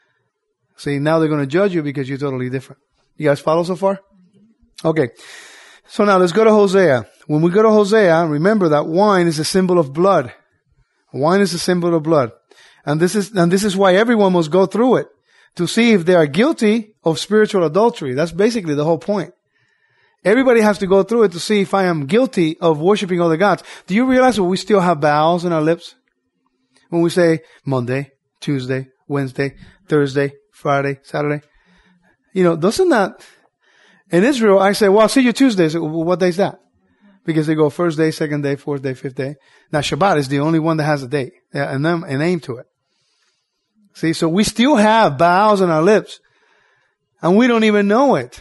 See, now they're going to judge you because you're totally different. You guys follow so far? Okay. So now let's go to Hosea. When we go to Hosea, remember that wine is a symbol of blood. Wine is a symbol of blood. And this is, and this is why everyone must go through it to see if they are guilty of spiritual adultery. That's basically the whole point. Everybody has to go through it to see if I am guilty of worshiping other gods. Do you realize that we still have vowels in our lips? When we say Monday, Tuesday, Wednesday, Thursday, Friday, Saturday. You know, doesn't that, in Israel, I say, well, I'll see you Tuesday. So, well, what day is that? Because they go first day, second day, fourth day, fifth day. Now Shabbat is the only one that has a date and then a name to it. See, so we still have vowels on our lips and we don't even know it.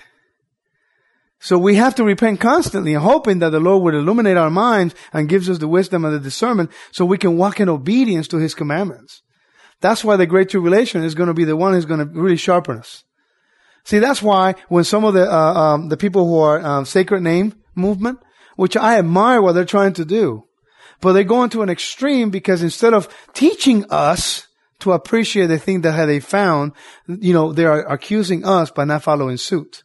So we have to repent constantly, hoping that the Lord would illuminate our minds and gives us the wisdom and the discernment so we can walk in obedience to His commandments. That's why the Great Tribulation is going to be the one who's going to really sharpen us. See, that's why when some of the uh, um, the people who are um, sacred name movement, which I admire what they're trying to do, but they go into an extreme because instead of teaching us to appreciate the thing that they found, you know, they are accusing us by not following suit.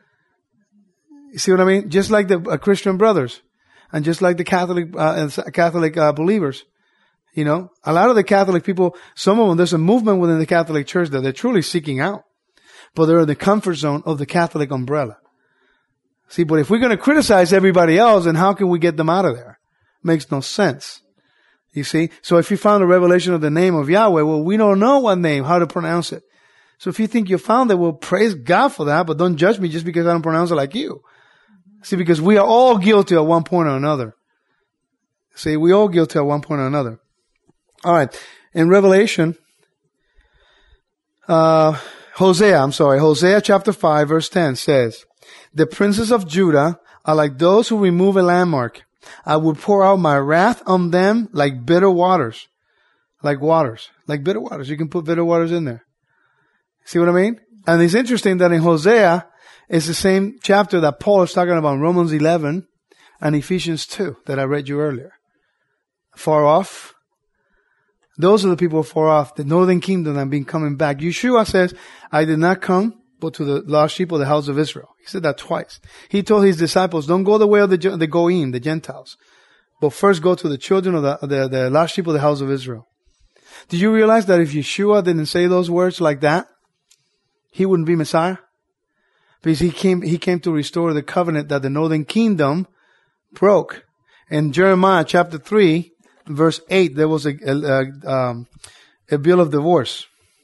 You see what I mean? Just like the uh, Christian brothers, and just like the Catholic uh, Catholic uh, believers. You know, a lot of the Catholic people, some of them, there's a movement within the Catholic Church that they're truly seeking out, but they're in the comfort zone of the Catholic umbrella. See, but if we're going to criticize everybody else, then how can we get them out of there? Makes no sense. You see? So if you found a revelation of the name of Yahweh, well, we don't know what name, how to pronounce it. So if you think you found it, well, praise God for that, but don't judge me just because I don't pronounce it like you. See, because we are all guilty at one point or another. See, we all guilty at one point or another. All right. In Revelation, uh, Hosea, I'm sorry, Hosea chapter five verse ten says, the princes of Judah are like those who remove a landmark. I will pour out my wrath on them like bitter waters. Like waters. Like bitter waters. You can put bitter waters in there. See what I mean? And it's interesting that in Hosea, it's the same chapter that Paul is talking about in Romans eleven and Ephesians two that I read you earlier. Far off. Those are the people far off, the northern kingdom that have been coming back. Yeshua says, I did not come but to the lost sheep of the house of Israel. He said that twice. He told his disciples, don't go the way of the, the Goyim, the Gentiles, but first go to the children of the, the, the lost sheep of the house of Israel. Did you realize that if Yeshua didn't say those words like that, he wouldn't be Messiah? Because he came, he came to restore the covenant that the northern kingdom broke. In Jeremiah chapter three, verse eight, there was a, a, a, um, a bill of divorce.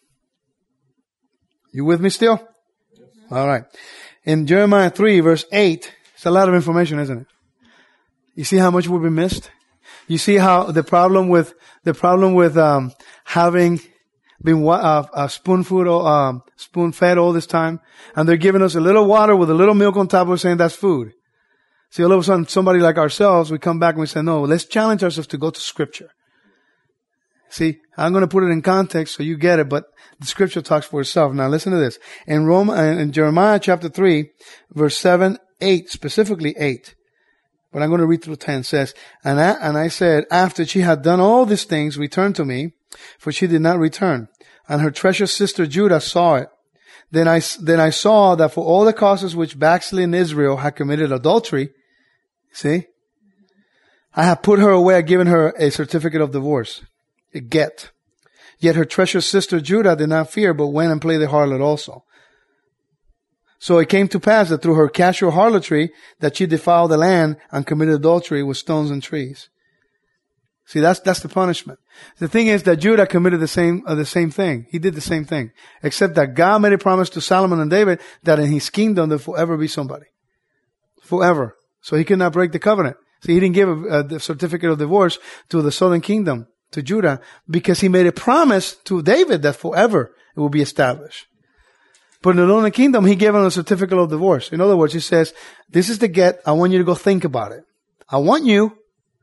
You with me still? Yes. All right. In Jeremiah three, verse eight, it's a lot of information, isn't it? You see how much we've been missed? You see how the problem with, the problem with, um, having been uh, uh, spoon food, um, spoon fed all this time, and they're giving us a little water with a little milk on top of saying that's food. See, all of a sudden, somebody like ourselves, we come back and we say, no, let's challenge ourselves to go to Scripture. See, I'm going to put it in context so you get it, but the Scripture talks for itself. Now listen to this. In Rome, in Jeremiah chapter three, verse seven, eight, specifically eight, but I'm going to read through ten, says, and I, and I said, after she had done all these things, return to me, for she did not return. And her treacherous sister Judah saw it. Then I, then I saw that for all the causes which backslidden Israel had committed adultery, see, I have put her away, I've given her a certificate of divorce, a get. Yet her treacherous sister Judah did not fear, but went and played the harlot also. So it came to pass that through her casual harlotry, that she defiled the land and committed adultery with stones and trees. See, that's, that's the punishment. The thing is that Judah committed the same, uh, the same thing. He did the same thing. Except that God made a promise to Solomon and David that in his kingdom there will forever be somebody. Forever. So he could not break the covenant. See, he didn't give a, a certificate of divorce to the southern kingdom, to Judah, because he made a promise to David that forever it will be established. But in the northern kingdom, he gave him a certificate of divorce. In other words, he says, this is the get. I want you to go think about it. I want you.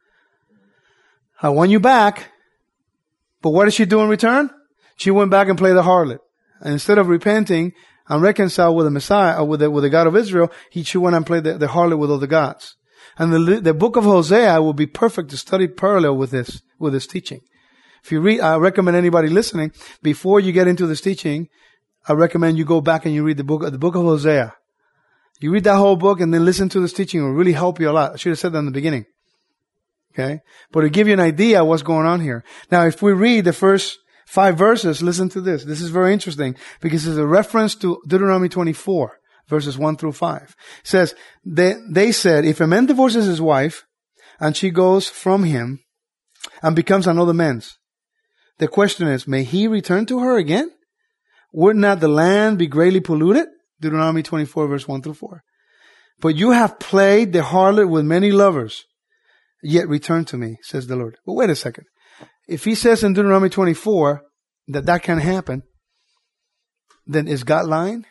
I want you back. But what did she do in return? She went back and played the harlot. And instead of repenting and reconcile with the Messiah, or with the, with the God of Israel, he, she went and played the, the harlot with all the gods. And the, the book of Hosea will be perfect to study parallel with this, with this teaching. If you read, I recommend anybody listening, before you get into this teaching, I recommend you go back and you read the book, the book of Hosea. You read that whole book and then listen to this teaching. It will really help you a lot. I should have said that in the beginning. Okay? But to give you an idea of what's going on here. Now, if we read the first five verses, listen to this. This is very interesting because it's a reference to Deuteronomy twenty-four, verses one through five. It says, they, they said, if a man divorces his wife and she goes from him and becomes another man's, the question is, may he return to her again? Would not the land be greatly polluted? Deuteronomy twenty-four, verse one through four. But you have played the harlot with many lovers, yet return to me, says the Lord. But wait a second. If he says in Deuteronomy twenty-four that that can happen, then is God lying?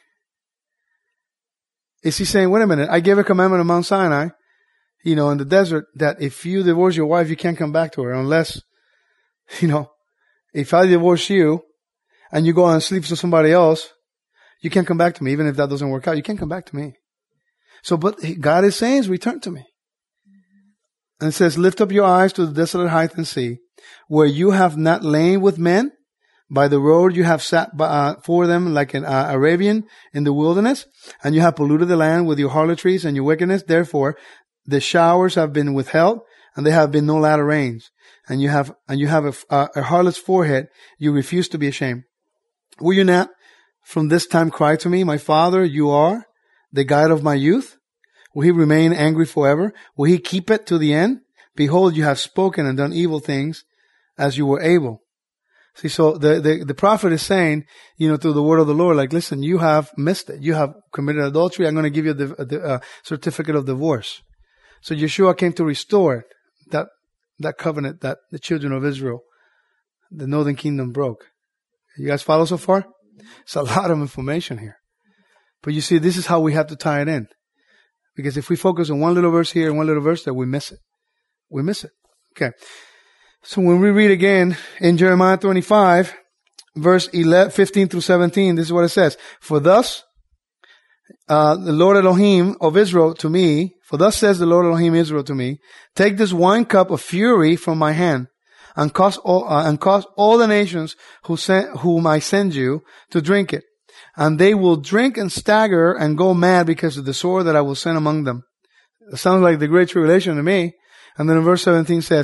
Is he saying, wait a minute, I gave a commandment on Mount Sinai, you know, in the desert, that if you divorce your wife, you can't come back to her unless, you know, if I divorce you, and you go and sleep with somebody else, you can't come back to me. Even if that doesn't work out, you can't come back to me. So, but God is saying, return to me. And it says, lift up your eyes to the desolate height and see, where you have not lain with men, by the road you have sat by, uh, for them like an uh, Arabian in the wilderness, and you have polluted the land with your harlotries and your wickedness. Therefore, the showers have been withheld, and there have been no latter rains. And you have, and you have a, uh, a harlot's forehead. You refuse to be ashamed. Will you not from this time cry to me, my father, you are the guide of my youth? Will he remain angry forever? Will he keep it to the end? Behold, you have spoken and done evil things as you were able. See, so the, the, the prophet is saying, you know, through the word of the Lord, like, listen, you have missed it. You have committed adultery. I'm going to give you the, the uh, certificate of divorce. So Yeshua came to restore that, that covenant that the children of Israel, the northern kingdom, broke. You guys follow so far? It's a lot of information here. But you see, this is how we have to tie it in. Because if we focus on one little verse here and one little verse there, we miss it. We miss it. Okay. So when we read again in Jeremiah twenty-five, verse eleven, fifteen through seventeen, this is what it says. For thus, uh, the Lord Elohim of Israel to me, for thus says the Lord Elohim Israel to me, take this wine cup of fury from my hand, and cause all, uh, and cause all the nations who send, whom I send you to drink it. And they will drink and stagger and go mad because of the sword that I will send among them. It sounds like the great tribulation to me. And then in verse seventeen says,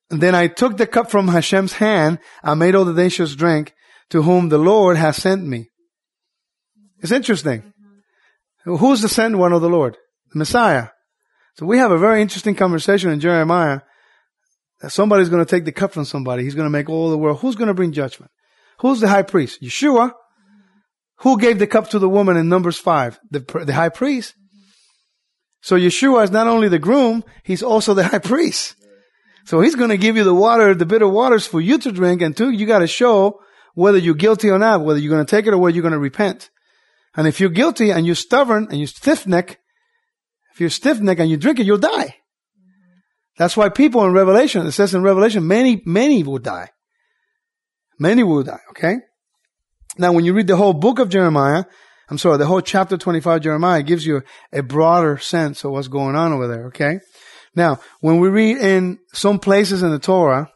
And then I took the cup from Hashem's hand and made all the nations drink, to whom the Lord has sent me. It's interesting. Who's the sent one of the Lord? The Messiah. So we have a very interesting conversation in Jeremiah. That somebody's going to take the cup from somebody. He's going to make all the world. Who's going to bring judgment? Who's the high priest? Yeshua. Who gave the cup to the woman in Numbers five? The, the high priest. So Yeshua is not only the groom, he's also the high priest. So he's going to give you the water, the bitter waters for you to drink. And two, you got to show whether you're guilty or not, whether you're going to take it or whether you're going to repent. And if you're guilty and you're stubborn and you're stiff-necked, if you're stiff-necked and you drink it, you'll die. That's why people in Revelation, it says in Revelation, many, many will die. Many will die, okay? Now, when you read the whole book of Jeremiah, I'm sorry, the whole chapter twenty-five of Jeremiah gives you a broader sense of what's going on over there, okay? Now, when we read in some places in the Torah,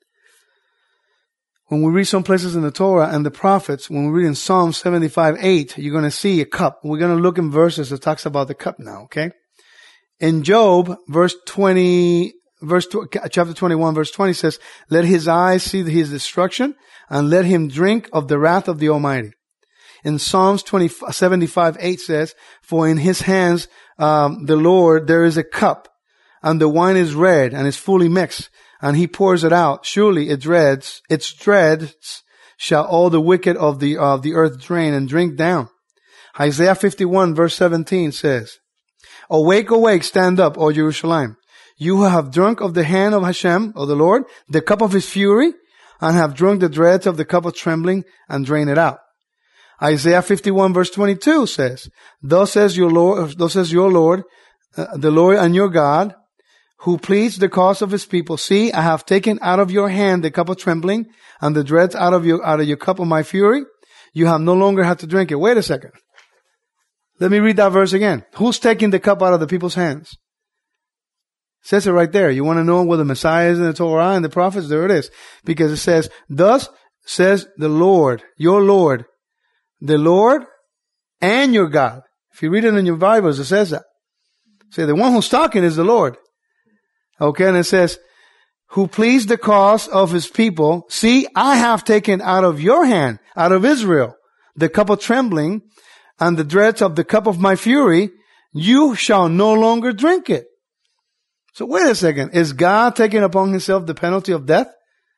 when we read some places in the Torah and the prophets, when we read in Psalm seventy-five eight, you're going to see a cup. We're going to look in verses that talks about the cup now, okay? In Job, verse twenty, verse, chapter twenty-one, verse twenty says, let his eyes see his destruction and let him drink of the wrath of the Almighty. In Psalms twenty, seventy-five eight says, for in his hands, um, the Lord, there is a cup and the wine is red and is fully mixed and he pours it out. Surely it dreads, its dreads shall all the wicked of the, of the earth drain and drink down. Isaiah fifty-one verse seventeen says, awake, awake, stand up, O Jerusalem. You who have drunk of the hand of Hashem, of the Lord, the cup of his fury, and have drunk the dregs of the cup of trembling, and drain it out. Isaiah fifty-one verse twenty-two says, Thus says your Lord, thus says your Lord, uh, the Lord and your God, who pleads the cause of his people. See, I have taken out of your hand the cup of trembling, and the dregs out of your, out of your cup of my fury. You have no longer had to drink it. Wait a second. Let me read that verse again. Who's taking the cup out of the people's hands? It says it right there. You want to know where the Messiah is in the Torah and the prophets? There it is. Because it says, thus says the Lord, your Lord, the Lord and your God. If you read it in your Bibles, it says that. Say, the one who's talking is the Lord. Okay, and it says, who pleased the cause of his people. See, I have taken out of your hand, out of Israel, the cup of trembling, and the dregs of the cup of my fury, you shall no longer drink it. So wait a second. Is God taking upon himself the penalty of death?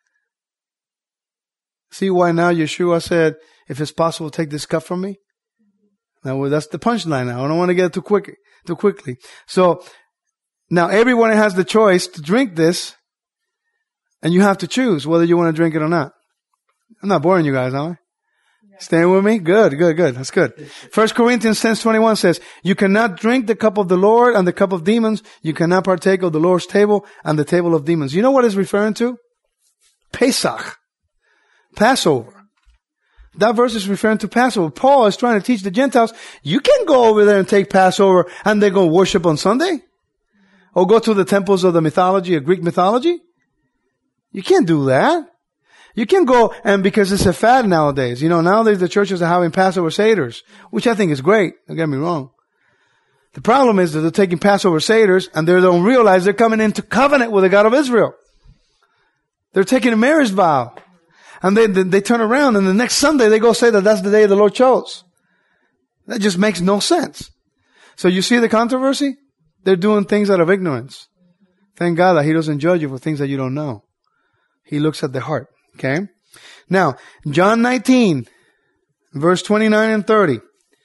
See why now Yeshua said, if it's possible, take this cup from me? Now, well, that's the punchline now. I don't want to get too quick, too quickly. So now everyone has the choice to drink this, and you have to choose whether you want to drink it or not. I'm not boring you guys, am I? Staying with me? Good, good, good. That's good. First Corinthians ten twenty-one says, you cannot drink the cup of the Lord and the cup of demons. You cannot partake of the Lord's table and the table of demons. You know what it's referring to? Pesach. Passover. That verse is referring to Passover. Paul is trying to teach the Gentiles, you can't go over there and take Passover and they're going to worship on Sunday. Or go to the temples of the mythology, of Greek mythology. You can't do that. You can go, and because it's a fad nowadays. You know, nowadays the churches are having Passover Seders, which I think is great. Don't get me wrong. The problem is that they're taking Passover Seders and they don't realize they're coming into covenant with the God of Israel. They're taking a marriage vow. And they, they, they turn around and the next Sunday they go say that that's the day the Lord chose. That just makes no sense. So you see the controversy? They're doing things out of ignorance. Thank God that he doesn't judge you for things that you don't know. He looks at the heart. Okay. Now, John nineteen, verse twenty-nine and thirty.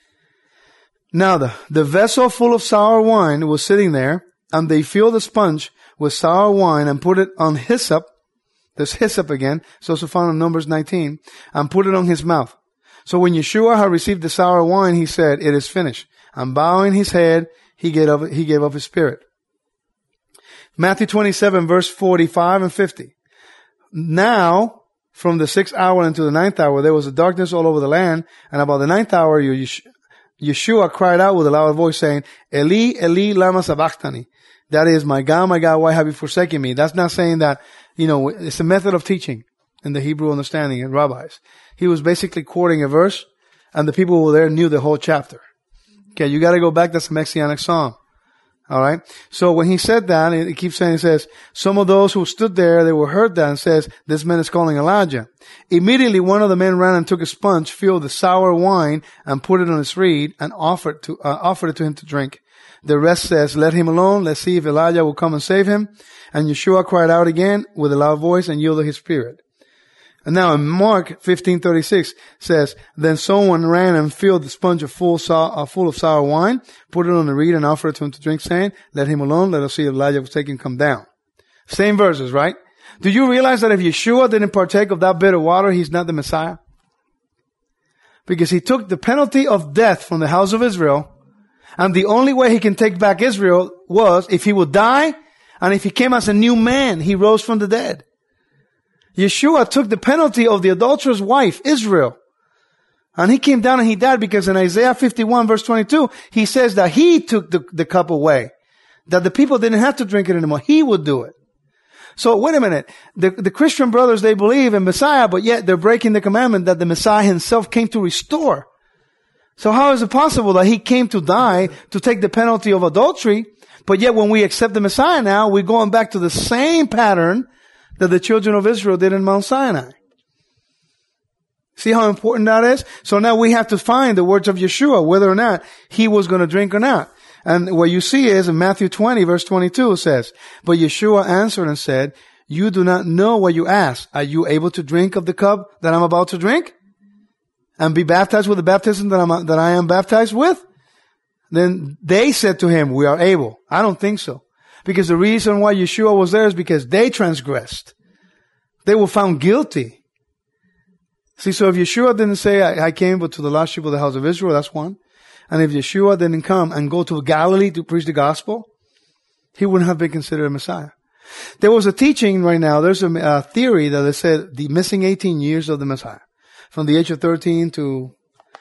Now the, the vessel full of sour wine was sitting there, and they filled the sponge with sour wine and put it on hyssop. There's hyssop again. It's also found in Numbers nineteen, and put it on his mouth. So when Yeshua had received the sour wine, he said, it is finished. And bowing his head, he gave up, he gave up his spirit. Matthew twenty-seven, verse forty-five and fifty. Now, from the sixth hour into the ninth hour, there was a darkness all over the land. And about the ninth hour, Yeshua cried out with a loud voice saying, Eli, Eli, lama sabachthani. That is, my God, my God, why have you forsaken me? That's not saying that, you know, it's a method of teaching in the Hebrew understanding and rabbis. He was basically quoting a verse, and the people who were there knew the whole chapter. Okay, you gotta go back. That's a Messianic psalm. All right. So when he said that, it keeps saying, it says, some of those who stood there, they were heard that and says, this man is calling Elijah. Immediately one of the men ran and took a sponge, filled the sour wine and put it on his reed and offered to, uh, offered it to him to drink. The rest says, let him alone. Let's see if Elijah will come and save him. And Yeshua cried out again with a loud voice and yielded his spirit. And now in Mark fifteen thirty-six says, then someone ran and filled the sponge full, sour, uh, full of sour wine, put it on the reed and offered it to him to drink, saying, let him alone. Let us see if Elijah was taken come down. Same verses, right? Do you realize that if Yeshua didn't partake of that bitter water, he's not the Messiah? Because he took the penalty of death from the house of Israel, and the only way he can take back Israel was if he would die, and if he came as a new man, he rose from the dead. Yeshua took the penalty of the adulterous wife, Israel. And he came down and he died because in Isaiah fifty-one verse twenty-two, he says that he took the, the cup away. That the people didn't have to drink it anymore. He would do it. So wait a minute. The, the Christian brothers, they believe in Messiah, but yet they're breaking the commandment that the Messiah himself came to restore. So how is it possible that he came to die to take the penalty of adultery, but yet when we accept the Messiah now, we're going back to the same pattern that the children of Israel did in Mount Sinai? See how important that is? So now we have to find the words of Yeshua, whether or not he was going to drink or not. And what you see is in Matthew twenty verse twenty-two, it says, but Yeshua answered and said, you do not know what you ask. Are you able to drink of the cup that I'm about to drink? And be baptized with the baptism that I'm, that I am baptized with? Then they said to him, we are able. I don't think so. Because the reason why Yeshua was there is because they transgressed. They were found guilty. See, so if Yeshua didn't say, I, I came but to the lost sheep of the house of Israel, that's one. And if Yeshua didn't come and go to Galilee to preach the gospel, he wouldn't have been considered a Messiah. There was a teaching right now, there's a, a theory that they said the missing eighteen years of the Messiah. From the age of thirteen to,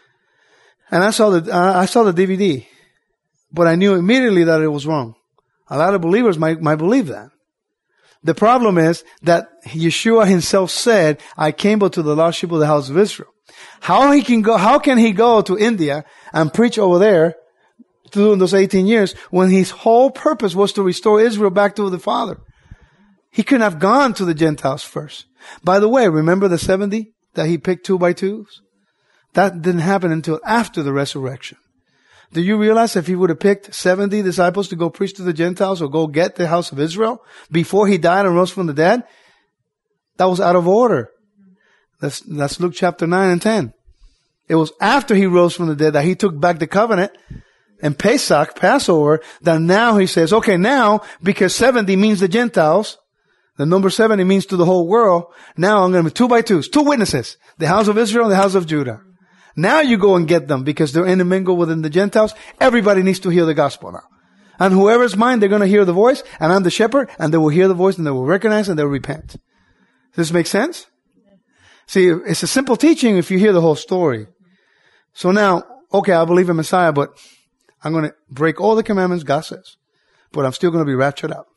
and I saw the, I saw the D V D, but I knew immediately that it was wrong. A lot of believers might, might believe that. The problem is that Yeshua himself said, I came but to the lost sheep of the house of Israel. How he can go, how can he go to India and preach over there during those eighteen years when his whole purpose was to restore Israel back to the Father? He couldn't have gone to the Gentiles first. By the way, remember the seventy that he picked two by twos? That didn't happen until after the resurrection. Do you realize if he would have picked seventy disciples to go preach to the Gentiles or go get the house of Israel before he died and rose from the dead? That was out of order. That's, that's Luke chapter nine and ten. It was after he rose from the dead that he took back the covenant and Pesach, Passover, that now he says, okay, now, because seventy means the Gentiles, the number seventy means to the whole world, now I'm going to be two by twos, two witnesses, the house of Israel and the house of Judah. Now you go and get them because they're intermingled within the Gentiles. Everybody needs to hear the gospel now. And whoever's mine, they're going to hear the voice, and I'm the shepherd, and they will hear the voice, and they will recognize, and they'll repent. Does this make sense? See, it's a simple teaching if you hear the whole story. So now, okay, I believe in Messiah, but I'm going to break all the commandments God says, but I'm still going to be raptured up.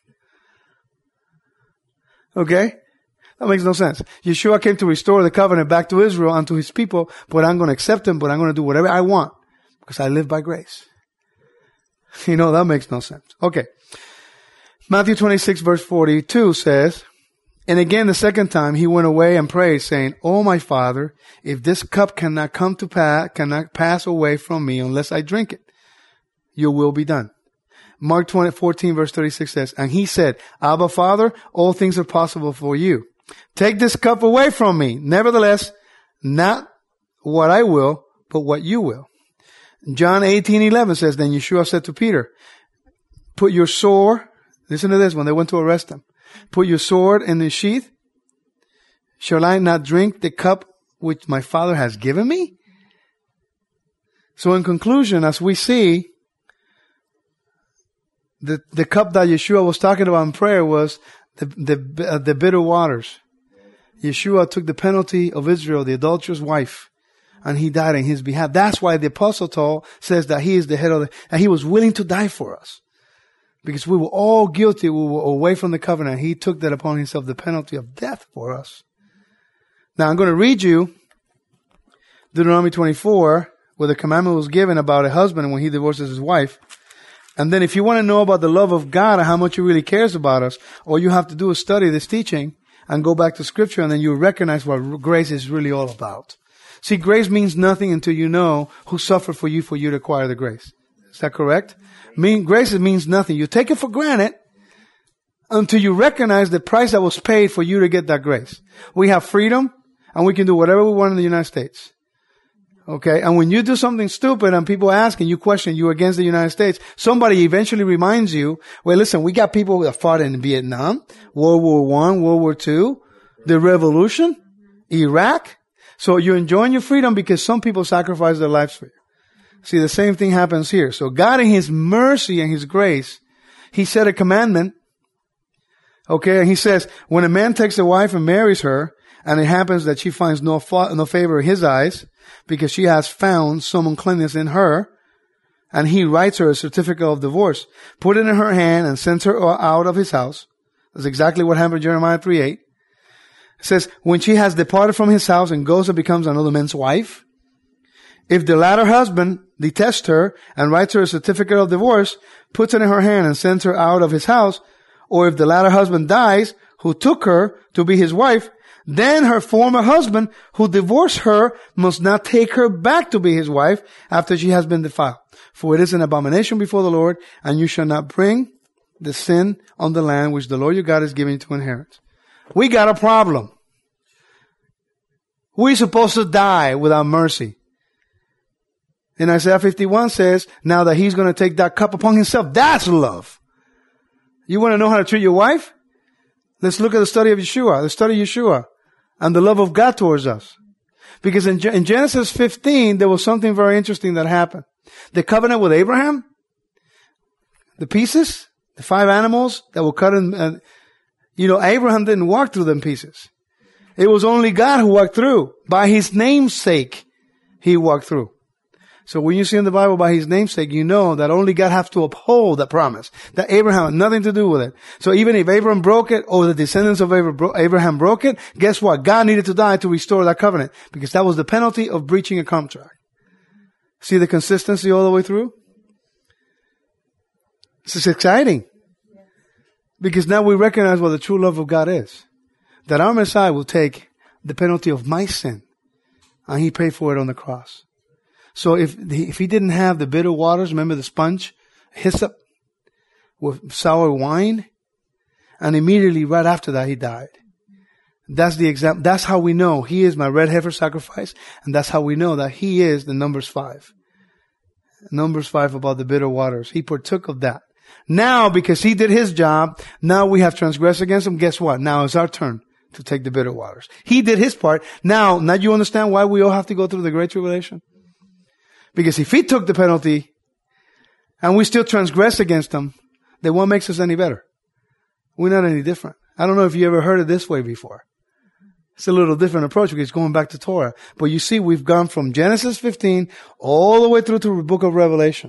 Okay? That makes no sense. Yeshua came to restore the covenant back to Israel and to his people, but I'm going to accept him, but I'm going to do whatever I want because I live by grace. You know, that makes no sense. Okay. Matthew twenty-six verse forty-two says, and again the second time he went away and prayed, saying, Oh, my Father, if this cup cannot come to pass, cannot pass away from me unless I drink it, your will be done. Mark twenty, fourteen verse thirty-six says, and he said, Abba, Father, all things are possible for you. Take this cup away from me. Nevertheless, not what I will, but what you will. John eighteen eleven says, then Yeshua said to Peter, put your sword, listen to this, when they went to arrest him, put your sword in the sheath. Shall I not drink the cup which my Father has given me? So in conclusion, as we see, the, the cup that Yeshua was talking about in prayer was the, the, uh, the bitter waters. Yeshua took the penalty of Israel, the adulterous wife, and he died in his behalf. That's why the Apostle Paul says that he is the head of the, and he was willing to die for us. Because we were all guilty, we were away from the covenant. He took that upon himself, the penalty of death for us. Now I'm going to read you Deuteronomy twenty-four, where the commandment was given about a husband when he divorces his wife. And then if you want to know about the love of God and how much He really cares about us, all you have to do is study this teaching and go back to Scripture, and then you recognize what grace is really all about. See, grace means nothing until you know who suffered for you for you to acquire the grace. Is that correct? Mean, grace means nothing. You take it for granted until you recognize the price that was paid for you to get that grace. We have freedom, and we can do whatever we want in the United States. Okay? And when you do something stupid and people ask and you question you against the United States, somebody eventually reminds you, well, listen, we got people that fought in Vietnam, World War One, World War Two, the Revolution, Iraq. So you're enjoying your freedom because some people sacrificed their lives for you. See, the same thing happens here. So God in His mercy and His grace, He set a commandment. Okay, and He says, when a man takes a wife and marries her, and it happens that she finds no fa- no favor in his eyes, because she has found some uncleanness in her, and he writes her a certificate of divorce, put it in her hand, and sends her out of his house. That's exactly what happened in Jeremiah three eight. It says, when she has departed from his house and goes and becomes another man's wife, if the latter husband detests her and writes her a certificate of divorce, puts it in her hand and sends her out of his house, or if the latter husband dies, who took her to be his wife, then her former husband who divorced her must not take her back to be his wife after she has been defiled. For it is an abomination before the Lord, and you shall not bring the sin on the land which the Lord your God is giving to inherit. We got a problem. We're supposed to die without mercy. And Isaiah fifty-one says, now that He's going to take that cup upon Himself, that's love. You want to know how to treat your wife? Let's look at the study of Yeshua, the study of Yeshua, and the love of God towards us. Because in, in Genesis fifteen, there was something very interesting that happened. The covenant with Abraham, the pieces, the five animals that were cut in, uh, you know, Abraham didn't walk through them pieces. It was only God who walked through. By His name's sake, He walked through. So when you see in the Bible by His namesake, you know that only God has to uphold that promise. That Abraham had nothing to do with it. So even if Abraham broke it, or the descendants of Abraham broke it, guess what? God needed to die to restore that covenant. Because that was the penalty of breaching a contract. See the consistency all the way through? This is exciting. Because now we recognize what the true love of God is. That our Messiah will take the penalty of my sin. And He paid for it on the cross. So if if He didn't have the bitter waters, remember the sponge, hyssop, with sour wine, and immediately right after that He died. That's the example. That's how we know He is my red heifer sacrifice, and that's how we know that He is the Numbers five. Numbers five about the bitter waters. He partook of that. Now, because He did His job, now we have transgressed against Him. Guess what? Now it's our turn to take the bitter waters. He did His part. Now, now you understand why we all have to go through the Great Tribulation? Because if He took the penalty and we still transgress against Him, then what makes us any better? We're not any different. I don't know if you ever heard it this way before. It's a little different approach because it's going back to Torah. But you see, we've gone from Genesis fifteen all the way through to the book of Revelation.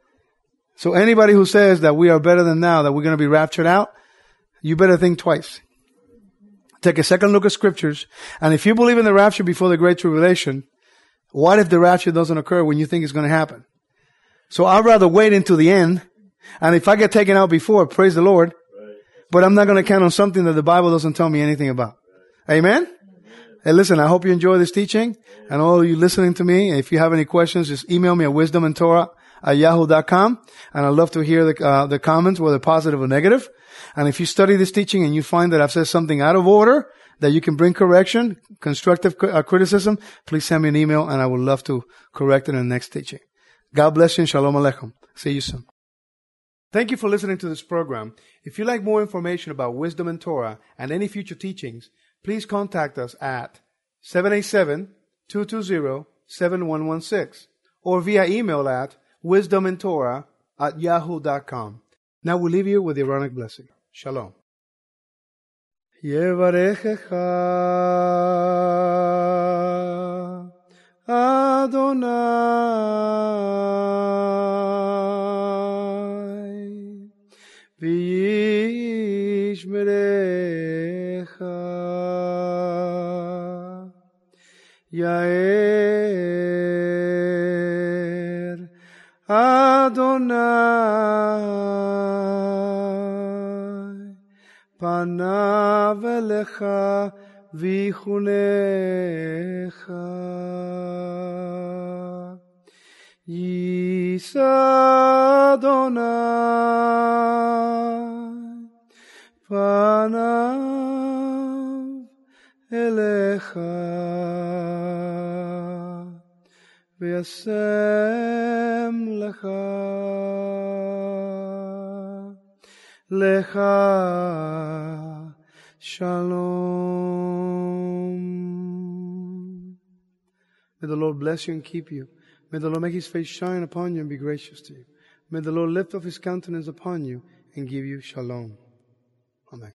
So anybody who says that we are better than now, that we're going to be raptured out, you better think twice. Take a second look at scriptures. And if you believe in the rapture before the Great Tribulation, what if the rapture doesn't occur when you think it's going to happen? So I'd rather wait until the end. And if I get taken out before, praise the Lord. Right. But I'm not going to count on something that the Bible doesn't tell me anything about. Right. Amen? Amen? Hey, listen, I hope you enjoy this teaching. Amen. And all of you listening to me, if you have any questions, just email me at wisdom and torah at yahoo dot com. And I'd love to hear the, uh, the comments, whether positive or negative. And if you study this teaching and you find that I've said something out of order, that you can bring correction, constructive uh, criticism, please send me an email and I would love to correct it in the next teaching. God bless you and shalom aleichem. See you soon. Thank you for listening to this program. If you'd like more information about Wisdom and Torah and any future teachings, please contact us at seven eight seven, two two zero, seven one one six or via email at wisdom and torah at yahoo dot com. Now we leave you with the Aaronic blessing. Shalom. Yevarechecha Adonai v'yishmerecha Yair Adonai Elecha vichunecha. Yisa Adonai panav elecha v'yasem lecha lecha shalom. May the Lord bless you and keep you. May the Lord make His face shine upon you and be gracious to you. May the Lord lift up His countenance upon you and give you shalom. Amen.